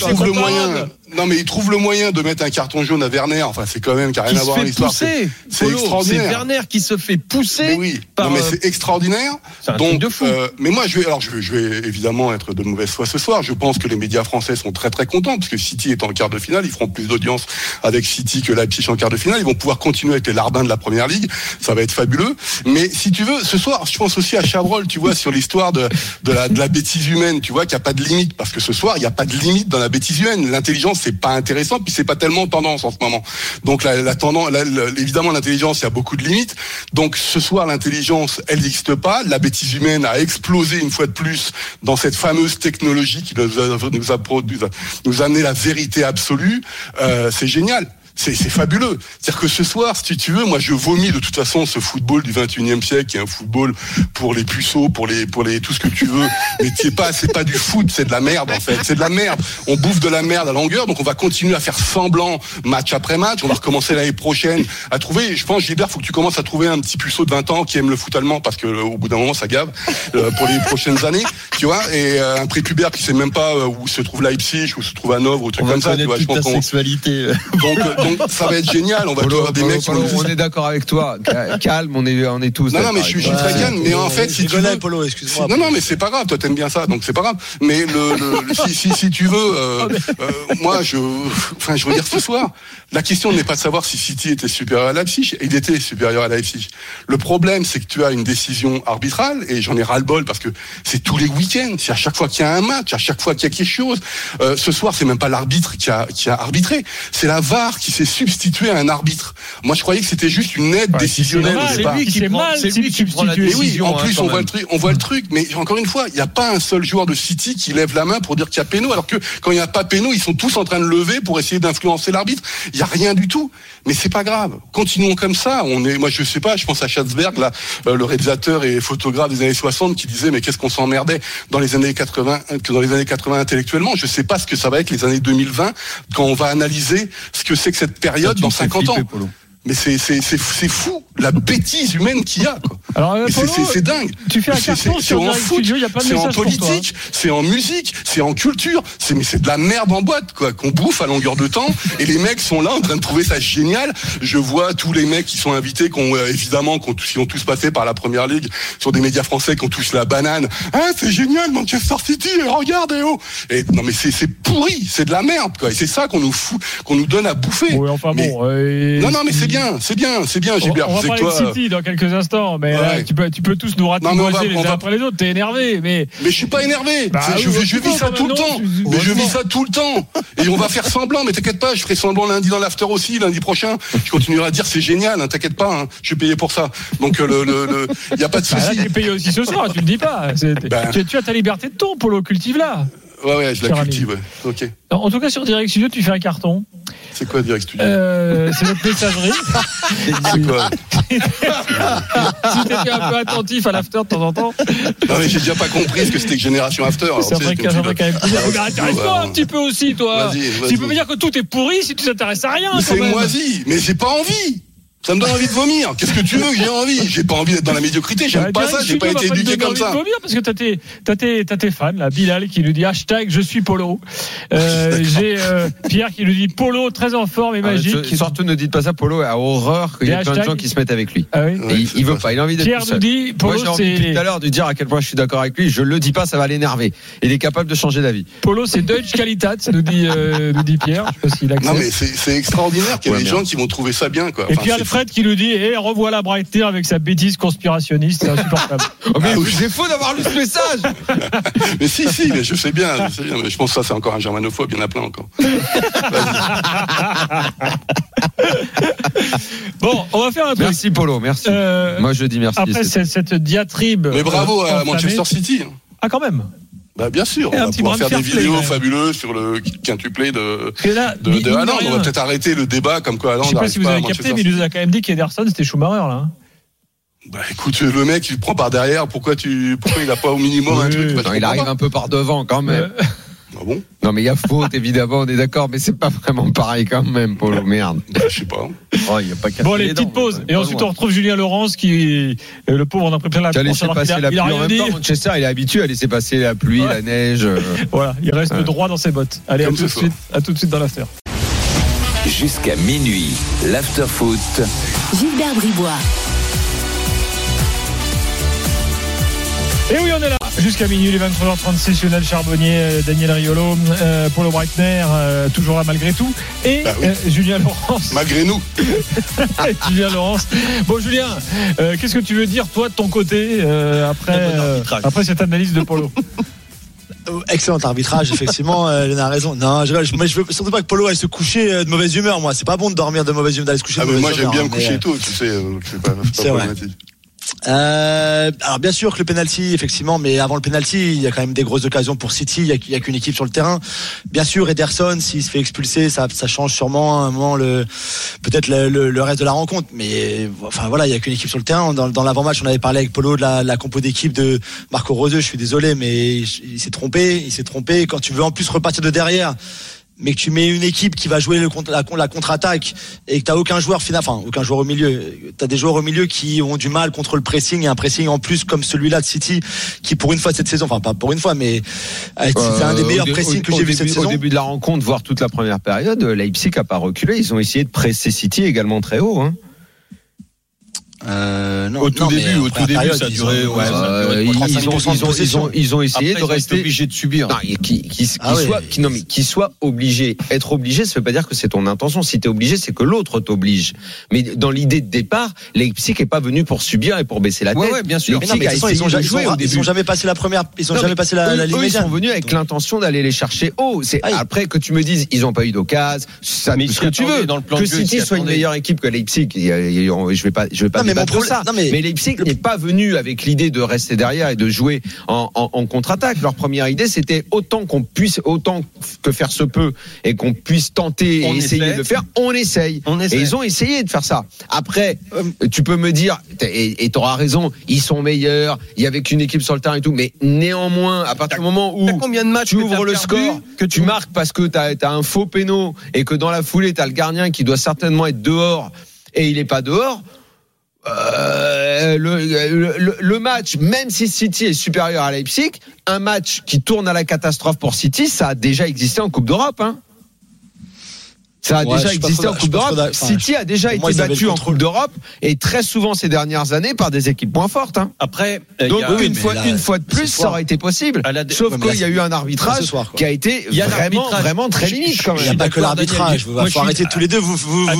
Il trouve le moyen de mettre un carton jaune à Werner. Enfin, c'est quand même qui n'a rien à voir avec l'histoire. C'est extraordinaire. C'est Werner qui se fait pousser. Mais oui. Mais c'est extraordinaire. Donc, mais moi, je vais évidemment être de mauvaise foi ce soir. Je pense que les médias français sont très très contents parce que City est en quart de finale. Ils feront plus d'audience avec City que Leipzig en quart de finale. Ils vont pouvoir continuer avec les larbins de la Première Ligue. Ça va être fabuleux. Mais si tu veux, ce soir, je pense aussi à Chabrol, tu vois, sur l'histoire de la bêtise humaine. Tu vois qu'il n'y a pas de limite parce que ce soir, il n'y a pas de limite dans la bêtise humaine. L'intelligence, c'est pas intéressant, puis c'est pas tellement tendance en ce moment. Donc évidemment, l'intelligence, il y a beaucoup de limites. Donc ce soir, l'intelligence, elle n'existe pas. La bêtise humaine a explosé une fois de plus dans cette fameuse technologie qui nous a amené la vérité absolue. C'est génial. C'est fabuleux. C'est-à-dire que ce soir, si tu veux, moi je vomis de toute façon ce football du 21e siècle qui est un football pour les puceaux, pour les tout ce que tu veux. Mais c'est pas du foot, c'est de la merde en fait. C'est de la merde. On bouffe de la merde à longueur, donc on va continuer à faire semblant match après match. On va recommencer l'année prochaine à trouver. Je pense, Gilbert, faut que tu commences à trouver un petit puceau de 20 ans qui aime le foot allemand parce que au bout d'un moment ça gave pour les prochaines années, tu vois. Et un prépubère qui sait même pas où se trouve Leipzig, où se trouve Hanovre, ou truc comme ça. Tu vois, je pense sexualité. Donc ça va être génial. On va avoir des mecs. On est d'accord avec toi. Calme, on est tous. Non, mais je suis très calme. Mais en fait, si tu veux, Polo, excuse-moi. Non, mais c'est pas grave. Toi, t'aimes bien ça, donc c'est pas grave. Mais si tu veux, moi, je veux dire ce soir, la question n'est pas de savoir si City était supérieur à Leipzig. Il était supérieur à Leipzig. Le problème, c'est que tu as une décision arbitrale, et j'en ai ras-le-bol parce que c'est tous les week-ends. C'est à chaque fois qu'il y a un match, à chaque fois qu'il y a quelque chose. Ce soir, c'est même pas l'arbitre qui a arbitré. C'est la VAR qui s'est s'est substitué à un arbitre. Moi, je croyais que c'était juste une aide décisionnelle. C'est lui qui prend la décision. Mais oui, en hein, plus, on voit le truc. Mais encore une fois, il n'y a pas un seul joueur de City qui lève la main pour dire qu'il y a péno, alors que quand il n'y a pas péno, ils sont tous en train de lever pour essayer d'influencer l'arbitre. Il n'y a rien du tout. Mais c'est pas grave. Continuons comme ça. Moi, je sais pas, je pense à Schatzberg, là, le réalisateur et photographe des années 60 qui disait, mais qu'est-ce qu'on s'emmerdait dans les années 80 intellectuellement. Je sais pas ce que ça va être les années 2020 quand on va analyser ce que c'est que cette période dans 50 ans. Mais c'est fou, la bêtise humaine qu'il y a, quoi. Alors, Polo, c'est dingue. Tu fais un carton sur Direct Studio, il y a plein de messages pour toi. C'est en politique, c'est en musique, c'est en culture, mais c'est de la merde en boîte, quoi, qu'on bouffe à longueur de temps, et les mecs sont là en train de trouver ça génial. Je vois tous les mecs qui sont invités, qui ont tous passé par la Première Ligue, sur des médias français, qui ont tous la banane. Ah, c'est génial, Manchester City, regarde, et non, mais c'est pourri, c'est de la merde, quoi, et c'est ça qu'on nous fout, qu'on nous donne à bouffer. Oui, enfin bon, non, mais c'est bien, Gilbert. On va parler de City dans quelques instants, mais là, tu peux tous nous ratiboiser les uns après les autres. T'es énervé, mais je suis pas énervé. Je vis ça tout le temps. Mais je vis ça tout le temps. Et on va faire semblant. Mais t'inquiète pas, je ferai semblant lundi dans l'after aussi, lundi prochain. Je continuerai à dire c'est génial. Hein, t'inquiète pas, hein, je suis payé pour ça. Donc y a pas de souci. Là, tu es payé aussi ce soir. Tu le dis pas. Tu as ta liberté de ton, Polo, cultive-la. Ouais, je la cultive. Ok. En tout cas, sur Direct Studio, tu fais un carton. C'est quoi Direct Studio? C'est notre messagerie. C'est quoi? Si t'étais un peu attentif à l'after de temps en temps. Non, mais j'ai déjà pas compris ce que c'était que Génération After. C'est vrai qu'il y a quand même plaisir. Intéresse-toi un petit peu aussi, toi. Vas-y. Tu peux me dire que tout est pourri si tu t'intéresses à rien. C'est moisi, mais j'ai pas envie. Ça me donne envie de vomir. Qu'est-ce que tu veux que j'ai envie? J'ai pas envie d'être dans la médiocrité. J'aime pas ça. J'ai pas été éduqué comme ça. Vomir parce que t'as tes fans, là. Bilal qui nous dit #je suis Polo. J'ai Pierre qui nous dit Polo très en forme et magique. Surtout ne dites pas ça. Polo a horreur qu'il y ait plein de gens qui se mettent avec lui. Ah oui. Et il veut pas. Il a envie d'être Pierre tout seul. nous dit Polo. Moi j'ai envie depuis tout à l'heure de dire à quel point je suis d'accord avec lui. Je le dis pas, ça va l'énerver. Il est capable de changer d'avis. Polo, c'est Deutsche Qualität, nous dit Pierre. Je sais pas s'il accepte. Non mais c'est extraordinaire qu'il y ait des gens qui vont trouver ça bien, quoi. Et puis Alfred qui nous dit revoilà Breitner avec sa bêtise conspirationniste, c'est insupportable. Mais c'est faux d'avoir lu ce message. Mais si, mais je sais bien, mais je pense que ça c'est encore un germanophobe, il y en a plein encore. Bon, on va faire un truc. Merci Polo, merci. Moi je dis merci. Après cette diatribe. Mais bravo à Manchester City. Ah quand même. Bah bien sûr, on va pouvoir faire des vidéos fabuleuses sur le quintuplé de Haaland. On va peut-être arrêter le débat comme quoi Haaland. Je sais pas si vous avez capté, mais il nous a quand même dit qu'Ederson c'était Schumacher là. Bah écoute, le mec il prend par derrière, pourquoi il a pas au minimum un truc? Non, il arrive un peu par devant quand même. Ah bon? Non mais il y a faute évidemment, on est d'accord, mais c'est pas vraiment pareil quand même, Polo, merde. Je sais pas. Y a pas bon, les petites pauses. Et ensuite on retrouve Julien Laurence qui, le pauvre, on a pris plein la pluie. Il a laissé passer la pluie en même temps. Manchester, il est habitué à laisser passer la pluie, la neige. Voilà, il reste droit dans ses bottes. Allez, à tout de suite dans l'after. Jusqu'à minuit, l'after foot. Gilbert Bribois. Et oui, on est là jusqu'à minuit, les 23h36, Lionel Charbonnier, Daniel Riolo, Polo Breitner, toujours là malgré tout, et Julien Laurence. Malgré nous. Julien Laurence. Bon, Julien, qu'est-ce que tu veux dire, toi, de ton côté, après cette analyse de Polo? Excellent arbitrage, effectivement. Léna a raison. Non, je veux surtout pas que Polo aille se coucher de mauvaise humeur. Moi, c'est pas bon de dormir de mauvaise humeur, d'aller se coucher de mauvaise humeur. Moi, j'aime bien me coucher tôt, tu sais. C'est pas problématique. Alors bien sûr que le penalty, effectivement, mais avant le penalty, il y a quand même des grosses occasions pour City. Il y a qu'une équipe sur le terrain. Bien sûr, Ederson, s'il se fait expulser, ça change sûrement à un moment peut-être le reste de la rencontre. Mais enfin voilà, il y a qu'une équipe sur le terrain. Dans l'avant-match, on avait parlé avec Polo de la compo d'équipe de Marco Rose. Je suis désolé, mais il s'est trompé. Quand tu veux en plus repartir de derrière, mais que tu mets une équipe qui va jouer la contre-attaque et que t'as aucun joueur au milieu. T'as des joueurs au milieu qui ont du mal contre le pressing, et un pressing en plus comme celui-là de City, qui pour une fois cette saison, enfin pas pour une fois, mais c'est un des meilleurs pressings que j'ai vu cette saison. Au début de la rencontre, voire toute la première période, Leipzig a pas reculé. Ils ont essayé de presser City également très haut, hein. non. Au tout début, ça a duré. Ils ont essayé Après, de rester obligés de subir. Non, qu'ils soient obligés. Être obligé, ça veut pas dire que c'est ton intention. Si t'es obligé, c'est que l'autre t'oblige. Mais dans l'idée de départ, Leipzig est pas venu pour subir et pour baisser la tête. Ouais, bien sûr. Ils ont jamais passé la première. Ils ont jamais passé la ligne médiane. Ils sont venus avec Donc, l'intention d'aller les chercher haut. C'est après que tu me dises, ils ont pas eu d'occasion. Ça, mais ce que tu veux. Dans le plan que de jeu, City soit une meilleure équipe que Leipzig. Je vais pas débattre ça. Mais Leipzig n'est pas venu avec l'idée de rester derrière et de jouer en contre-attaque. Leur première idée, c'était autant que faire se peut et qu'on puisse tenter et essayer de le faire, on essaye. Et ils ont essayé de faire ça. Après, tu peux me dire, et t'auras raison, ils sont meilleurs, il y avait qu'une équipe sur le terrain et tout, mais néanmoins, à partir du moment où tu ouvres le score, que tu marques parce que t'as un faux péno et que dans la foulée, t'as le gardien qui doit certainement être dehors et il est pas dehors, le match, même si City est supérieur à Leipzig, un match qui tourne à la catastrophe pour City, ça a déjà existé en Coupe d'Europe, hein. Ça a déjà existé en Coupe d'Europe. City a déjà été battu en Coupe d'Europe et très souvent ces dernières années par des équipes moins fortes, hein. Après, donc une fois de plus, ça aurait été possible. Sauf qu'il y a eu un arbitrage qui a été vraiment très limite quand même. Il n'y a pas que l'arbitrage. Il faut arrêter tous les deux.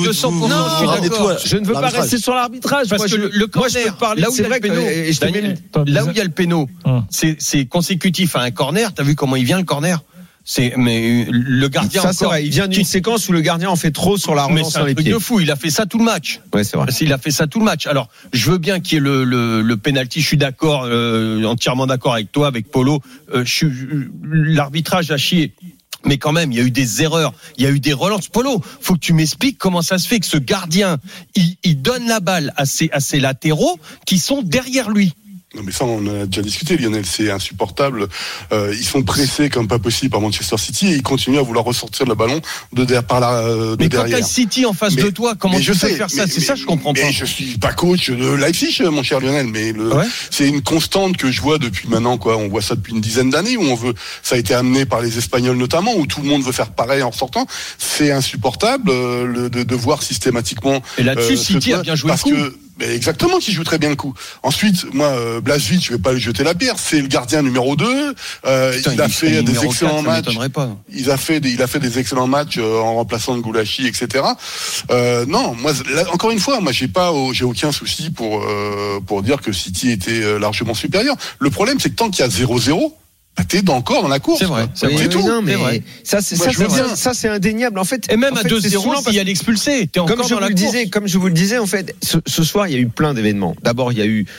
Je ne veux pas rester sur l'arbitrage. Parce que le corner, là où il y a le péno, c'est consécutif à un corner. T'as vu comment il vient le corner? Mais le gardien. Ça, c'est vrai. Il vient d'une séquence où le gardien en fait trop sur la relance sur les pieds. C'est un truc de fou. Il a fait ça tout le match. Ouais, c'est vrai. Il a fait ça tout le match. Alors, je veux bien qu'il y ait le penalty. Je suis d'accord, entièrement d'accord avec toi, avec Polo. L'arbitrage a chié. Mais quand même, il y a eu des erreurs, il y a eu des relances. Polo, faut que tu m'expliques comment ça se fait que ce gardien, il donne la balle à ses latéraux qui sont derrière lui. Non mais ça on en a déjà discuté, Lionel, c'est insupportable. Ils sont pressés comme pas possible par Manchester City et ils continuent à vouloir ressortir le ballon de derrière. Mais quand t'as City en face de toi, comment tu peux faire ça? C'est ça je comprends pas. Je suis pas coach de Leipzig, mon cher Lionel, mais c'est une constante que je vois depuis maintenant, quoi. On voit ça depuis une dizaine d'années où ça a été amené par les Espagnols notamment, où tout le monde veut faire pareil en ressortant. C'est insupportable de voir systématiquement. Et là-dessus, City a bien joué le coup. Exactement, qui joue très bien le coup. Ensuite, moi, Blažević, je vais pas lui jeter la pierre. C'est le gardien numéro 2. Il a fait des excellents matchs. Il a fait des excellents matchs en remplaçant le Goulachi, etc. Non, moi, là, encore une fois, moi, j'ai aucun souci pour dire que City était largement supérieur. Le problème, c'est que tant qu'il y a 0-0, t'es encore dans la course. C'est vrai. C'est tout. Non, mais ça, c'est indéniable. En fait, et même à 2-0, il y a l'expulsé. T'es encore dans la course. Comme je vous le disais, en fait, ce soir, il y a eu plein d'événements. D'abord, il y a eu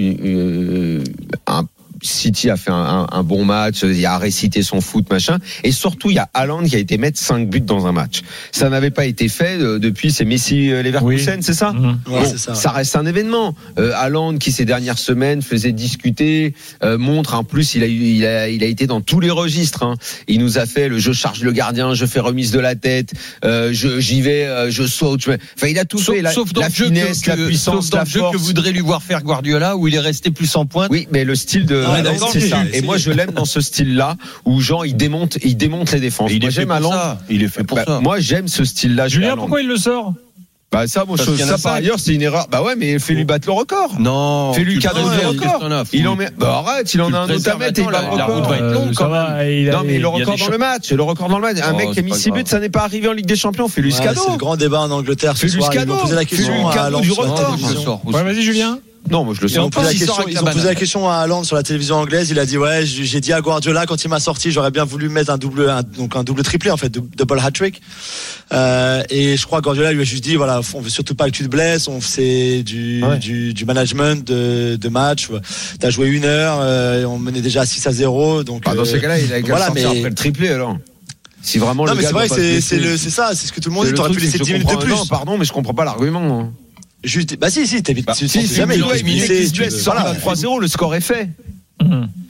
City a fait un bon match, il a récité son foot, machin. Et surtout, il y a Haaland qui a été mettre 5 buts dans un match. Ça n'avait pas été fait depuis, c'est Messi Leverkusen, c'est ça? Ouais, c'est ça. Ça reste un événement. Haaland qui ces dernières semaines faisait discuter, montre en plus, il a été dans tous les registres, hein. Il nous a fait je charge le gardien, je fais remise de la tête, j'y vais, je saute. Enfin, il a tout fait. Sauf dans la finesse, la puissance, la force. Que voudrait lui voir faire Guardiola, où il est resté plus en pointe. Oui, mais le style de c'est ça. Et moi, je l'aime dans ce style-là où Jean il démonte les défenses. Moi, j'aime Haaland. Il est fait pour ça. Moi, j'aime ce style-là. Julien, pourquoi il le sort? Ça, par ailleurs, c'est une erreur. Bah ouais, mais fais-lui battre le record. Non. Fais-lui cadrer le record. Il en met. Arrête, il en a un autre à mettre et il va le record. La route va être longue, quand même. Non, mais le record dans le match. Le record dans le match. Un mec qui a mis 6 buts, ça n'est pas arrivé en Ligue des Champions. Fais-lui ce cadeau. C'est le grand débat en Angleterre ce soir. Ils vont poser la question à Haaland du record. Ouais, vas-y, Julien. Non, moi je le sens. Ils ont posé la question à Haaland sur la télévision anglaise. Il a dit j'ai dit à Guardiola quand il m'a sorti, j'aurais bien voulu mettre un double triplé en fait, double hat-trick. Et je crois que Guardiola lui a juste dit on veut surtout pas que tu te blesses, c'est du management de match. T'as joué 1 heure, on menait déjà 6-0, donc. Dans ces cas-là, il a qu'à sortir après le triplé alors. Si vraiment non, mais c'est vrai, c'est ça, c'est ce que tout le monde dit. T'aurais pu laisser 10 minutes de plus. Non, pardon, mais je comprends pas l'argument. Juste, si, t'évites. Si jamais il se blesse, 3-0, le score est fait.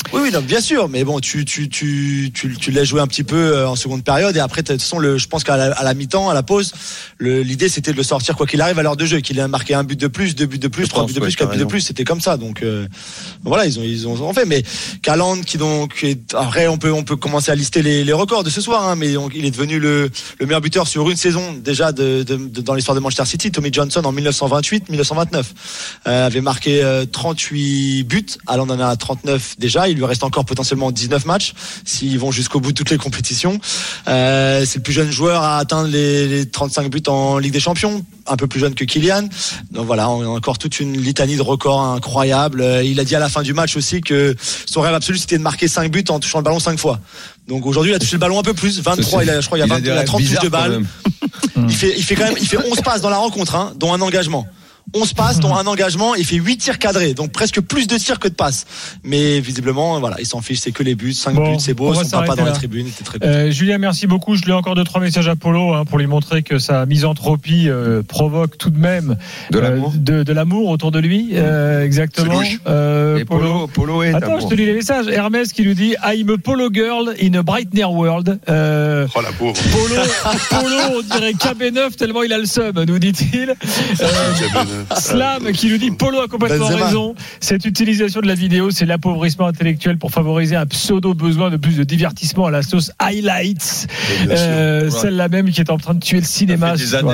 Oui, non, bien sûr, mais bon, tu l'as joué un petit peu en seconde période et après, de toute façon, je pense qu'à la mi-temps, à la pause, l'idée c'était de le sortir quoi qu'il arrive à l'heure de jeu, qu'il ait marqué un but de plus, 2 buts de plus, 3 buts de plus, 4 buts de plus, c'était comme ça. Donc voilà, ils ont fait. Mais Haaland qui donc après on peut commencer à lister les records de ce soir, hein, mais il est devenu le meilleur buteur sur une saison déjà dans l'histoire de Manchester City. Tommy Johnson en 1928-1929 avait marqué 38 buts. Haaland en a 39 déjà. Il lui reste encore potentiellement 19 matchs s'ils vont jusqu'au bout de toutes les compétitions. C'est le plus jeune joueur à atteindre les 35 buts en Ligue des Champions, un peu plus jeune que Kylian. Donc voilà, on a encore toute une litanie de records incroyables. Il a dit à la fin du match aussi que son rêve absolu c'était de marquer 5 buts en touchant le ballon 5 fois. Donc aujourd'hui, il a touché le ballon un peu plus, 23, je crois il y a 30 touches de balle. Il fait 11 passes dans la rencontre, hein, dont un engagement. 11 passes, dont un engagement, il fait 8 tirs cadrés, donc presque plus de tirs que de passes. Mais visiblement, voilà, il s'en fiche, c'est que les buts, 5 buts, c'est beau, son papa dans les tribunes, il était très content. Julien, merci beaucoup. Je lui ai encore 2-3 messages à Polo, hein, pour lui montrer que sa misanthropie provoque tout de même de l'amour autour de lui. Exactement. Polo est attends, je te lis les messages. Hermès qui nous dit I'm a Polo girl in a Brightner world. Oh la pauvre. Polo, on dirait KB9 tellement il a le seum, nous dit-il. Slam qui nous dit Polo a complètement raison. Cette utilisation de la vidéo, c'est l'appauvrissement intellectuel pour favoriser un pseudo besoin de plus de divertissement à la sauce highlights. Celle-là même qui est en train de tuer le cinéma.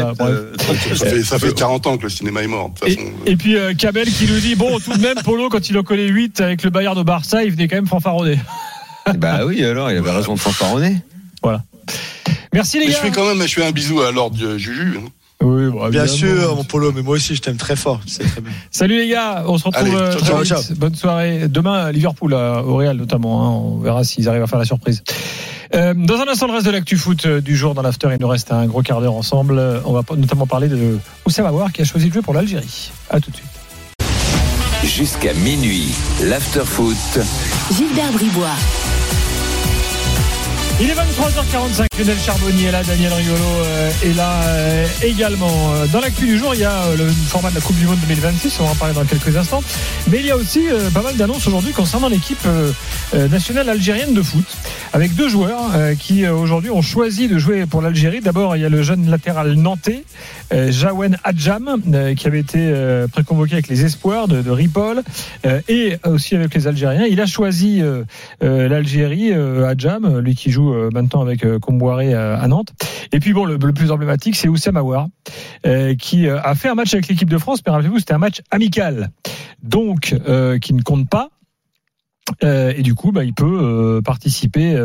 Ça fait 40 ans que le cinéma est mort. De toute façon. Et puis Kamel qui nous dit bon, tout de même Polo quand il en connaît 8 avec le Bayern de Barça, il venait quand même fanfaronner. Bah oui, alors il avait raison de fanfaronner. Voilà. Merci les gars. Je fais un bisou à Lord Juju. Oui, bien sûr, mon Polo, mais moi aussi je t'aime très fort. C'est très bien. Salut les gars, on se retrouve très vite. Bonne soirée. Demain, Liverpool au Real notamment. Hein. On verra s'ils arrivent à faire la surprise. Dans un instant, le reste de l'actu foot du jour dans l'after. Il nous reste un gros quart d'heure ensemble. On va notamment parler de Oussama Aouar qui a choisi de jouer pour l'Algérie. À tout de suite. Jusqu'à minuit, l'after foot. Gilbert Bribois. Il est 23h45, Lionel Charbonnier est là, Daniel Riolo est là également. Dans l'actu du jour, il y a le format de la Coupe du Monde 2026, on va en parler dans quelques instants. Mais il y a aussi pas mal d'annonces aujourd'hui concernant l'équipe nationale algérienne de foot, avec 2 joueurs qui aujourd'hui ont choisi de jouer pour l'Algérie. D'abord, il y a le jeune latéral nantais, Jawen Adjam, qui avait été préconvoqué avec les espoirs de Ripoll, et aussi avec les Algériens. Il a choisi l'Algérie, Adjam, lui qui joue maintenant avec Comboiré à Nantes. Et puis bon, le plus emblématique, c'est Oussama Aouar, qui a fait un match avec l'équipe de France, mais rappelez-vous, c'était un match amical, donc qui ne compte pas. Et du coup, il peut participer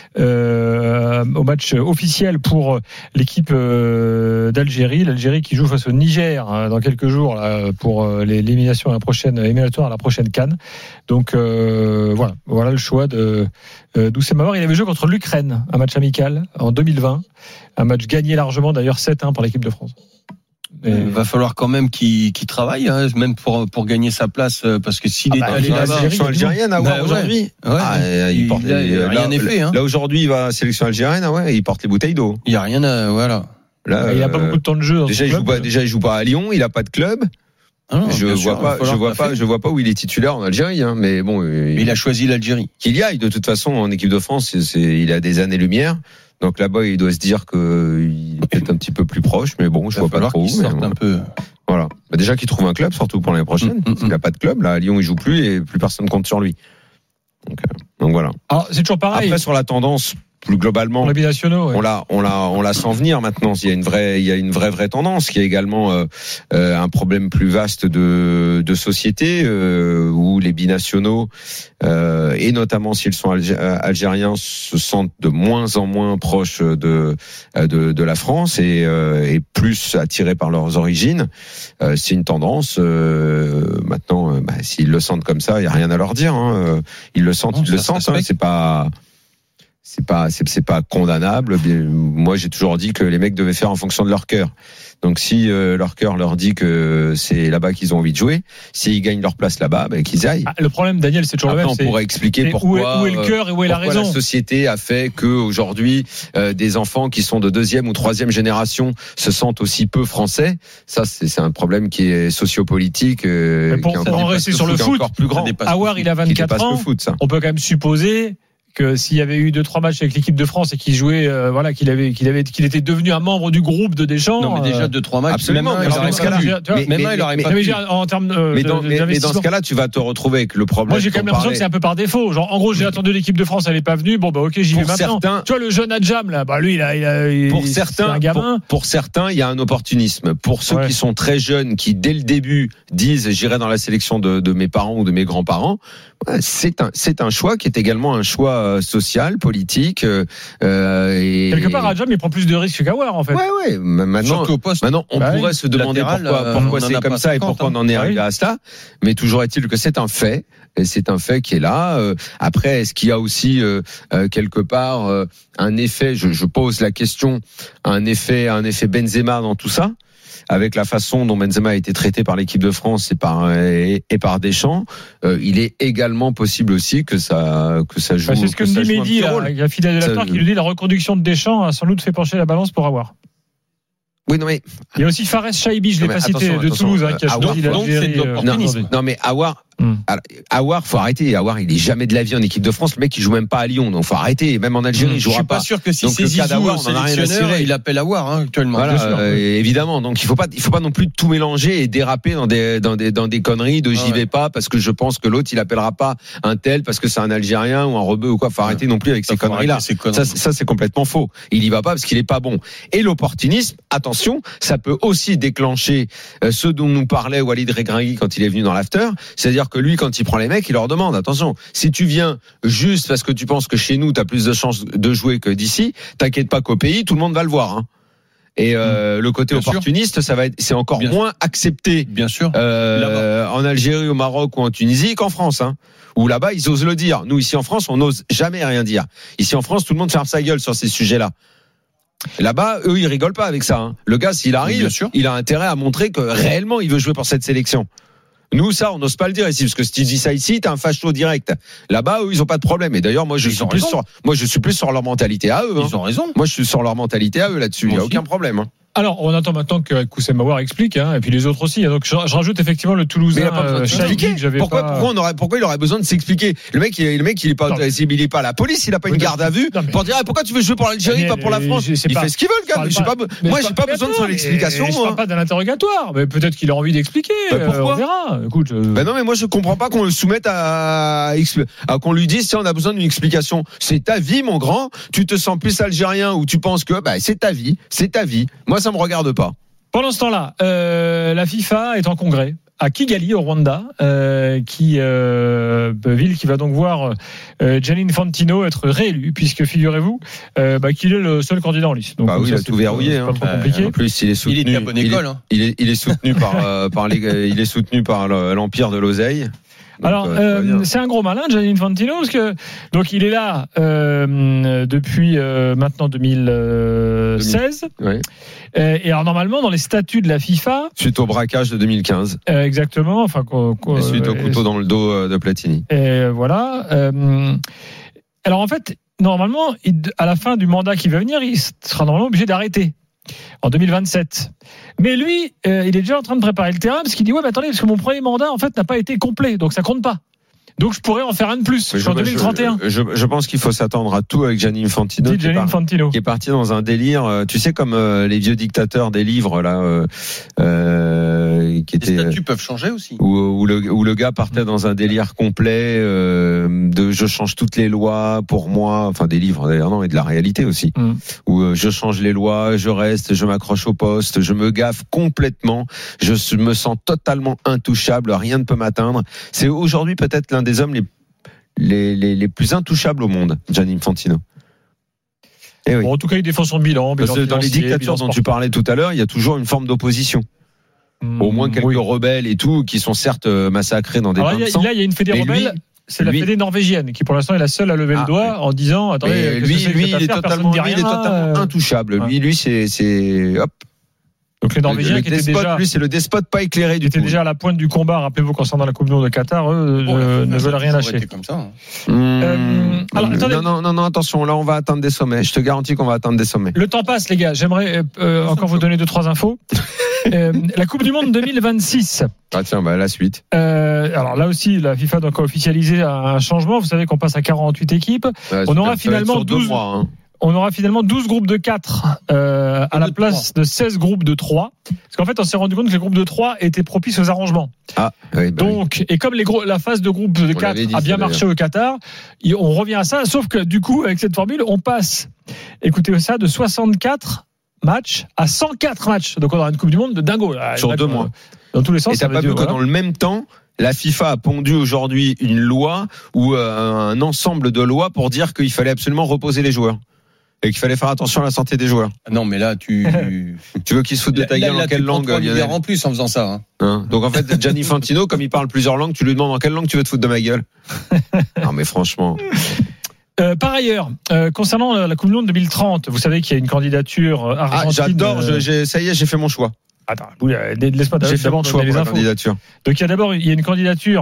au match officiel pour l'équipe d'Algérie. L'Algérie qui joue face au Niger dans quelques jours là, pour l'élimination à la prochaine éliminatoire à la prochaine CAN. Donc voilà le choix d'Oussama Aouar. Il avait joué contre l'Ukraine, un match amical en 2020, un match gagné largement d'ailleurs 7-1 pour l'équipe de France. Il va falloir quand même qu'il travaille, hein, même pour gagner sa place, parce que s'il est allé là-bas, sélection algérienne à voir aujourd'hui. Il porte rien n'est fait. Hein. Là aujourd'hui, il va à la sélection algérienne, il porte les bouteilles d'eau. Il y a rien, voilà. Là, il a pas beaucoup de temps de jeu. Déjà, il joue pas à Lyon, il a pas de club. Je vois pas où il est titulaire en Algérie, hein, mais bon. Il a choisi l'Algérie. Qu'il y aille, de toute façon, en équipe de France, il a des années-lumière. Donc là-bas, il doit se dire qu'il est peut-être un petit peu plus proche, mais bon, je vois pas trop. Un peu. Voilà. Déjà qu'il trouve un club, surtout pour l'année prochaine. Il n'a pas de club. Là, à Lyon, il joue plus et plus personne compte sur lui. Donc voilà. Alors, c'est toujours pareil. Après, sur la tendance, plus globalement, les binationaux, on l'a sent venir maintenant. Il y a une vraie tendance, qui est également un problème plus vaste de société, où les binationaux, et notamment s'ils sont algériens, se sentent de moins en moins proches de la France et plus attirés par leurs origines. C'est une tendance. Maintenant, s'ils le sentent comme ça, il y a rien à leur dire. Hein. Ils le sentent. C'est pas. c'est pas condamnable. Moi, j'ai toujours dit que les mecs devaient faire en fonction de leur cœur. Donc, si leur cœur leur dit que c'est là-bas qu'ils ont envie de jouer, s'ils gagnent leur place là-bas, qu'ils y aillent. Le problème, Daniel, c'est toujours le même. On pourrait expliquer pourquoi. Où est le cœur et où est la raison. La société a fait que aujourd'hui, des enfants qui sont de 2e ou 3e génération se sentent aussi peu français. Ça, c'est un problème qui est sociopolitique. Pour en rester sur le foot, encore plus grand. Aouar, il a 24 ans. On peut quand même supposer que s'il y avait eu 2-3 matchs avec l'équipe de France et qu'il jouait, qu'il était devenu un membre du groupe de Deschamps. Non, mais déjà 2-3 matchs. Absolument. Mais dans ce cas-là, tu vas te retrouver avec le problème. Moi, j'ai quand même l'impression que c'est un peu par défaut. Genre, en gros, j'ai attendu l'équipe de France, elle n'est pas venue. Bon, ok, j'y vais maintenant. Tu vois, le jeune Adjam, là, lui, c'est un gamin. Pour certains, il y a un opportunisme. Pour ceux qui sont très jeunes, qui dès le début disent, j'irai dans la sélection de mes parents ou de mes grands-parents, c'est un choix qui est également un choix social, politique. Quelque part, Adjam, il prend plus de risques qu'Aouar, en fait. Ouais. Maintenant, on pourrait se demander pourquoi c'est comme ça et pourquoi on en est arrivé à cela. Mais toujours est-il que c'est un fait. Et c'est un fait qui est là. Après, est-ce qu'il y a aussi quelque part un effet, je pose la question, un effet Benzema dans tout ça? Avec la façon dont Benzema a été traité par l'équipe de France et par Deschamps, il est également possible aussi que ça joue. C'est ce que me dit Mehdi, il y a fidèle de l'affaire qui lui dit la reconduction de Deschamps a sans doute fait pencher la balance pour Aouar. Oui, non mais il y a aussi Fares Chaibi, je l'ai pas cité, de Toulouse, qui a choisi l'Algérie. Non mais Aouar, faut arrêter. Aouar, il est jamais de la vie en équipe de France. Le mec, il joue même pas à Lyon, donc faut arrêter. Même en Algérie, il jouera pas. Je suis pas sûr que si c'est Zizou au sélectionneur, il appelle Aouar actuellement. Voilà, évidemment. Donc il faut pas non plus tout mélanger et déraper dans des conneries de j'y vais pas parce que je pense que l'autre il appellera pas un tel parce que c'est un Algérien ou un rebeu ou quoi. Faut arrêter non plus avec ces conneries là. Ça c'est complètement faux. Il y va pas parce qu'il est pas bon. Et l'opportunisme, attention, ça peut aussi déclencher ce dont nous parlait Walid Regragui quand il est venu dans l'after, c'est-à-dire que lui, quand il prend les mecs, il leur demande, attention, si tu viens juste parce que tu penses que chez nous, tu as plus de chances de jouer que d'ici, t'inquiète pas qu'au pays, tout le monde va le voir. Hein. Et le côté bien opportuniste, sûr. C'est encore bien moins accepté. Bien sûr. En Algérie, au Maroc ou en Tunisie qu'en France. Hein. Où là-bas, ils osent le dire. Nous, ici en France, on n'ose jamais rien dire. Ici en France, tout le monde ferme sa gueule sur ces sujets-là. Là-bas, eux, ils rigolent pas avec ça. Hein. Le gars, s'il arrive, il a intérêt à montrer que réellement, il veut jouer pour cette sélection. Nous, ça, on n'ose pas le dire ici, parce que si tu dis ça ici, t'as un facho direct. Là-bas, eux, ils ont pas de problème. Et d'ailleurs, moi, je suis plus sur leur mentalité à eux. Ils ont raison. Moi, je suis sur leur mentalité à eux là-dessus. Il y a aucun problème. Hein. Alors, on attend maintenant que Koussem Aouar explique, et puis les autres aussi. Donc, je rajoute effectivement le Toulousain. Pourquoi il aurait besoin de s'expliquer? Le mec, il est pas à la police, il a pas une garde à vue pour dire pourquoi tu veux jouer pour l'Algérie, pas pour la France. Il fait ce qu'il veut, le gars. Moi, j'ai pas besoin de son explication. Je parle pas d'un interrogatoire, mais peut-être qu'il a envie d'expliquer. On verra. Écoute. Non, mais moi, je comprends pas qu'on le soumette à qu'on lui dise si on a besoin d'une explication. C'est ta vie, mon grand. Tu te sens plus algérien ou tu penses que c'est ta vie, Moi, ça me regarde pas. Pendant ce temps-là, la FIFA est en congrès à Kigali au Rwanda, ville qui va donc voir Gianni Infantino être réélu, puisque figurez-vous qu'il est le seul candidat en lice. Donc, il a tout verrouillé. Pas trop compliqué. En plus, il est soutenu. Il est à bonne école. Il est soutenu il est soutenu par l'empire de l'oseille. Alors, c'est un gros malin, Gianni Infantino, parce que donc il est là depuis maintenant 2016. Oui. Et alors normalement, dans les statuts de la FIFA, suite au braquage de 2015. Exactement. Enfin, suite au couteau dans le dos de Platini. Et voilà. Alors en fait, normalement, à la fin du mandat qui va venir, il sera normalement obligé d'arrêter. En 2027. Mais lui, il est déjà en train de préparer le terrain parce qu'il dit mais attendez, parce que mon premier mandat en fait n'a pas été complet, donc ça compte pas. Donc je pourrais en faire un de plus. En 2031. Je pense qu'il faut s'attendre à tout avec Gianni Infantino, qui est parti dans un délire. Tu sais, comme les vieux dictateurs des livres là, qui étaient. Les statuts peuvent changer aussi. Où le gars partait dans un délire complet de je change toutes les lois pour moi. Enfin des livres d'ailleurs non et de la réalité aussi. Où je change les lois, je reste, je m'accroche au poste, je me gaffe complètement, je me sens totalement intouchable, rien ne peut m'atteindre. C'est aujourd'hui peut-être l'un des hommes les plus intouchables au monde, Gianni Infantino. Et oui. Bon, en tout cas, il défend son bilan. Parce que dans les dictatures dont tu parlais tout à l'heure, il y a toujours une forme d'opposition. Au moins quelques rebelles et tout, qui sont certes massacrés dans des bains de sang. Là, il y a une fédé rebelle. c'est la fédé norvégienne qui, pour l'instant, est la seule à lever le doigt en disant, attendez, lui, il est totalement intouchable. Lui, c'est hop. Donc les Norvégiens qui étaient déjà, lui c'est le despote pas éclairé du tout. Qui était déjà à la pointe du combat. Rappelez-vous concernant la Coupe du Monde de Qatar, eux ne veulent rien lâcher. Comme ça. Alors attendez. Non, attention, là on va atteindre des sommets. Je te garantis qu'on va atteindre des sommets. Le temps passe, les gars. J'aimerais encore vous donner 2-3 infos. La Coupe du Monde 2026. Ah tiens, la suite. Alors là aussi, la FIFA doit officialiser un changement. Vous savez qu'on passe à 48 équipes. On aura finalement 12 mois. On aura finalement 12 groupes de 4 à la place de 16 groupes de 3. Parce qu'en fait, on s'est rendu compte que les groupes de 3 étaient propices aux arrangements. Donc, et comme la phase de groupe de 4 a bien marché au Qatar, on revient à ça. Sauf que du coup, avec cette formule, on passe, écoutez ça, de 64 matchs à 104 matchs. Donc on aura une Coupe du Monde de dingo. Sur 2 mois. Dans tous les sens. Et t'as pas vu que dans le même temps, la FIFA a pondu aujourd'hui une loi ou un ensemble de lois pour dire qu'il fallait absolument reposer les joueurs. Et qu'il fallait faire attention à la santé des joueurs. Non, mais là, tu veux qu'ils se foutent de ta gueule en quelle langue? Il y a en plus en faisant ça. Donc en fait, Gianni Infantino, comme il parle plusieurs langues, tu lui demandes en quelle langue tu veux te foutre de ma gueule. Non, mais franchement. Par ailleurs, concernant la Coupe du Monde 2030, vous savez qu'il y a une candidature argentine. J'adore. Ça y est, j'ai fait mon choix. Attends, laisse-moi j'ai fait mon choix pour la candidature. Donc il y a une candidature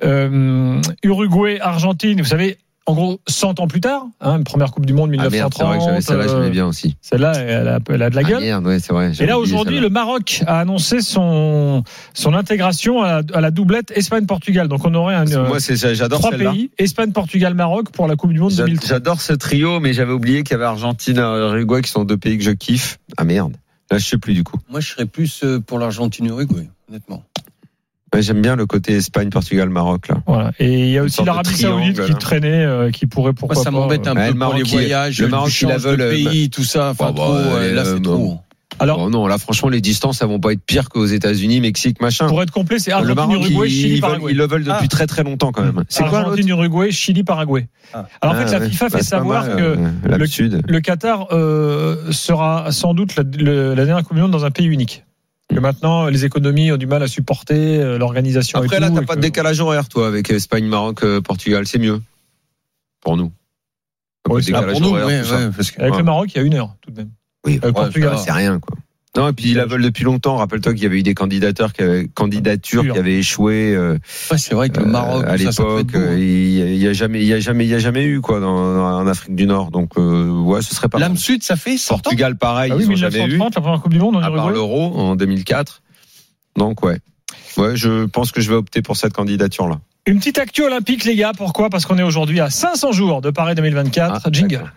Uruguay-Argentine. Vous savez. En gros, 100 ans plus tard, une première Coupe du Monde 1930. Celle-là, j'aimais bien aussi. Celle-là, elle a de la gueule. Merde, ouais, c'est vrai. Et là, aujourd'hui, le Maroc a annoncé son intégration à la doublette Espagne-Portugal. Donc, on aurait j'adore 3 celle-là. pays, Espagne, Portugal, Maroc, pour la Coupe du Monde 2030. J'adore ce trio, mais j'avais oublié qu'il y avait Argentine et Uruguay qui sont 2 pays que je kiffe. Ah merde. Là, je sais plus du coup. Moi, je serais plus pour l'Argentine-Uruguay, honnêtement. Ouais, j'aime bien le côté Espagne, Portugal, Maroc là. Voilà. Et il y a aussi l'Arabie Saoudite qui traînait, qui pourrait pourquoi ça m'embête un peu pour les voyages, le Maroc qui la veut le pays, tout ça. Enfin là c'est trop. Alors non, là franchement les distances elles vont pas être pires qu'aux États-Unis, Mexique, machin. Pour être complet, c'est Argentine, Uruguay, Chili, Paraguay. Ils le veulent depuis très très longtemps quand même. C'est quoi Argentine, Uruguay, Chili, Paraguay. Alors en fait la FIFA fait savoir que le Qatar sera sans doute la dernière Coupe du Monde dans un pays unique. Que maintenant, les économies ont du mal à supporter l'organisation. Après, là, t'as pas de décalage horaire, toi, avec Espagne, Maroc, Portugal. C'est mieux. Pour nous. Ouais, pour nous, parce qu'avec le Maroc, il y a 1 heure, tout de même. Oui, Portugal, c'est rien, quoi. Non, et puis ils la veulent depuis longtemps. Rappelle-toi qu'il y avait eu des candidatures qui avaient échoué. C'est vrai que le Maroc, à l'époque, il y a jamais eu quoi en Afrique du Nord. Donc ce serait pas. L'âme sud, ça fait 100 ans. Portugal, pareil, ils ont jamais eu. La première Coupe du Monde, à part l'Euro en 2004. Donc je pense que je vais opter pour cette candidature-là. Une petite actu olympique, les gars. Pourquoi ? Parce qu'on est aujourd'hui à 500 jours de Paris 2024. Jingle. D'accord.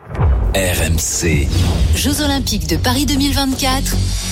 RMC. Jeux Olympiques de Paris 2024.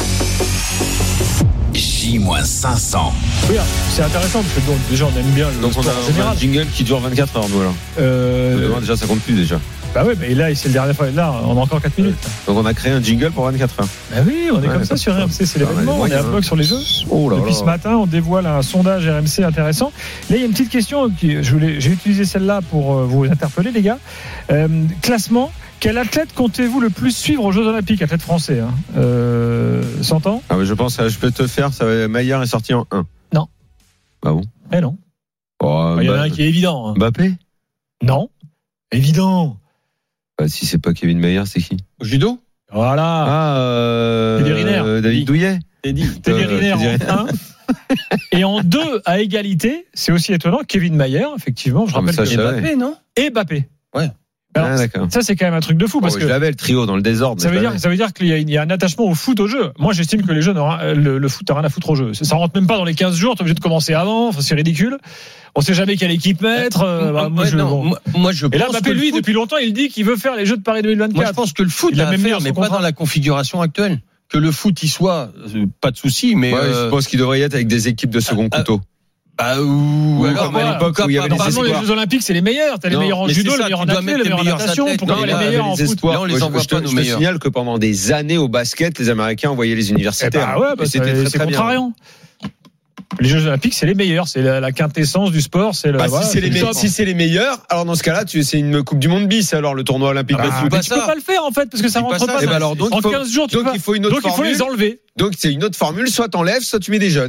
J-500. Oui, c'est intéressant parce que déjà on aime bien le sport en général. Un jingle qui dure 24 heures, nous alors. Déjà ça compte plus déjà. Bah oui, mais là c'est le dernier fois. Là, on a encore 4 minutes. Donc on a créé un jingle pour 24 heures. Bah oui, on est comme ça sur RMC, c'est l'événement. On est à bloc sur les jeux. Depuis ce matin, on dévoile un sondage RMC intéressant. Là, il y a une petite question. J'ai utilisé celle-là pour vous interpeller, les gars. Classement. Quel athlète comptez-vous le plus suivre aux Jeux Olympiques, athlète français 100 ans. Ah mais je pense que je peux te faire. Maillard est sorti en 1. Non. Ah bon? Eh non. Il y en a un qui est évident. Mbappé? Non. Évident. Si c'est pas Kevin Maillard, c'est qui? Au judo? Voilà. Teddy Riner. David Douillet. Teddy Riner en 1. Et en 2 à égalité, c'est aussi étonnant, Kevin Maillard, effectivement. Je rappelle que Mbappé, non? Et Mbappé. Ouais. Alors, ça c'est quand même un truc de fou parce que je l'avais le trio dans le désordre. Ça veut dire qu'il y a un attachement au foot au jeu. Moi j'estime que les jeunes le foot n'a rien à foutre au jeu. Ça rentre même pas dans les 15 jours. T'es obligé de commencer avant. Enfin, c'est ridicule. On sait jamais quelle équipe mettre. Moi je et là Mbappé lui depuis longtemps il dit qu'il veut faire les Jeux de Paris 2024. Moi je pense que le foot a faire, mais pas dans la configuration actuelle. Que le foot y soit, pas de souci. Mais je pense qu'il devrait y être avec des équipes de second couteau. Ou alors comme à l'époque où il y avait les Jeux Olympiques, c'est les meilleurs. T'as les meilleurs en judo, les meilleurs en athlète, les meilleurs en natation. Pourquoi les meilleurs en foot? Là, on les envoie pas nos meilleurs. Je te signale que pendant des années au basket, les Américains envoyaient les universitaires. C'était très contrariant. Les Jeux Olympiques, c'est les meilleurs, c'est la quintessence du sport. Si c'est les meilleurs, alors dans ce cas-là, c'est une Coupe du Monde bis, alors le tournoi olympique de foot. Tu peux pas le faire en fait, parce que ça rentre pas. En 15 jours, donc il faut une autre formule. Donc il faut les enlever. Donc c'est une autre formule, soit t'enlèves, soit tu mets des jeunes.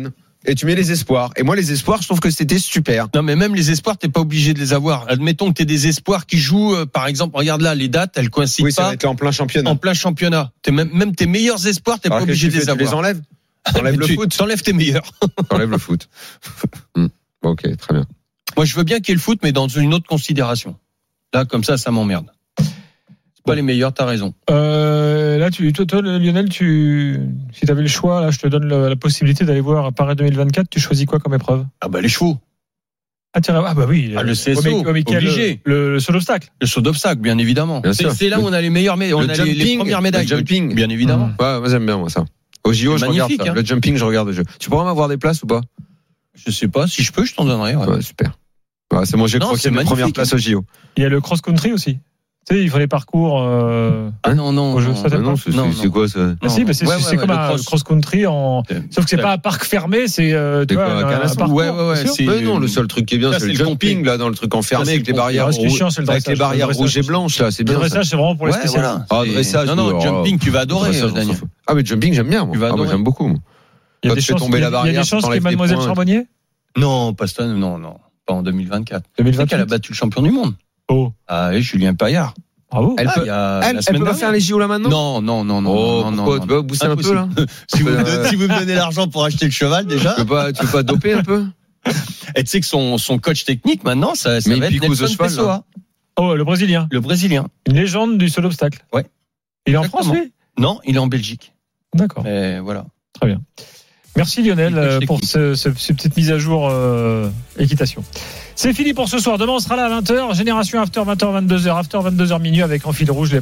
et tu mets les espoirs. Et moi, les espoirs, je trouve que c'était super. Non, mais même les espoirs, t'es pas obligé de les avoir. Admettons que t'aies des espoirs qui jouent, par exemple, regarde là, les dates, elles coïncident Oui, ça pas. va être en plein championnat. En plein championnat. Même tes meilleurs espoirs, t'es pas obligé de les avoir. Tu les enlèves? T'enlèves le foot? T'enlèves tes meilleurs. T'enlèves le foot. Ok, très bien. Moi, je veux bien qu'il y ait le foot, mais dans une autre considération. Là, comme ça m'emmerde. C'est pas les meilleurs, t'as raison. Là, toi, Lionel, si t'avais le choix, là, je te donne la possibilité d'aller voir Paris 2024. Tu choisis quoi comme épreuve? Ah bah les chevaux. Ah bah oui. Le CSO, obligé. Le saut d'obstacle. Le saut d'obstacle, bien évidemment. C'est là où on a les meilleures médailles. On a les premières médailles. Le jumping, bien évidemment. Ouais, moi j'aime bien moi ça. Au JO, je regarde ça. Le jumping, je regarde le jeu. Tu pourras m'avoir des places ou pas? Je sais pas. Si je peux, je t'en donnerai. Ouais, super. Ouais, c'est moi, j'ai croqué mes premières places au JO. Il y a le cross-country aussi. Tu sais, il faut les parcours. Ah non. C'est quoi ça? Ah si, c'est comme un cross-country sauf que c'est pas un parc fermé, c'est tu vois un parcours. Ouais. Non, le seul truc qui est bien, c'est le jumping là, dans le truc enfermé avec les barrières rouges et blanches là, c'est bien. Le dressage, c'est vraiment pour les spécialistes. Ah, dressage. Non, jumping, tu vas adorer, Daniel. Ah, mais jumping, j'aime bien. Moi, j'aime beaucoup. Il y a des chances qu'il y ait Mademoiselle Charbonnier? Non, pas en 2024. 2024, elle a battu le champion du monde. Oh. Ah oui, Julien Paillard. Bravo. Elle peut pas faire les JO là maintenant? Non. Pourquoi? Tu peux booster un peu là? Si vous me donnez l'argent pour acheter le cheval déjà. Tu peux pas doper un peu? Et tu sais que son coach technique maintenant, ça va être Nelson Pessoa. Oh, le Brésilien. Une légende du saut d'obstacle. Ouais. Il est en France, lui? Non, il est en Belgique. D'accord. Et voilà. Très bien. Merci Lionel pour ces petites mises à jour équitation. C'est fini pour ce soir. Demain on sera là à 20h. Génération After 20h 22h. After 22h minuit avec en fil rouge les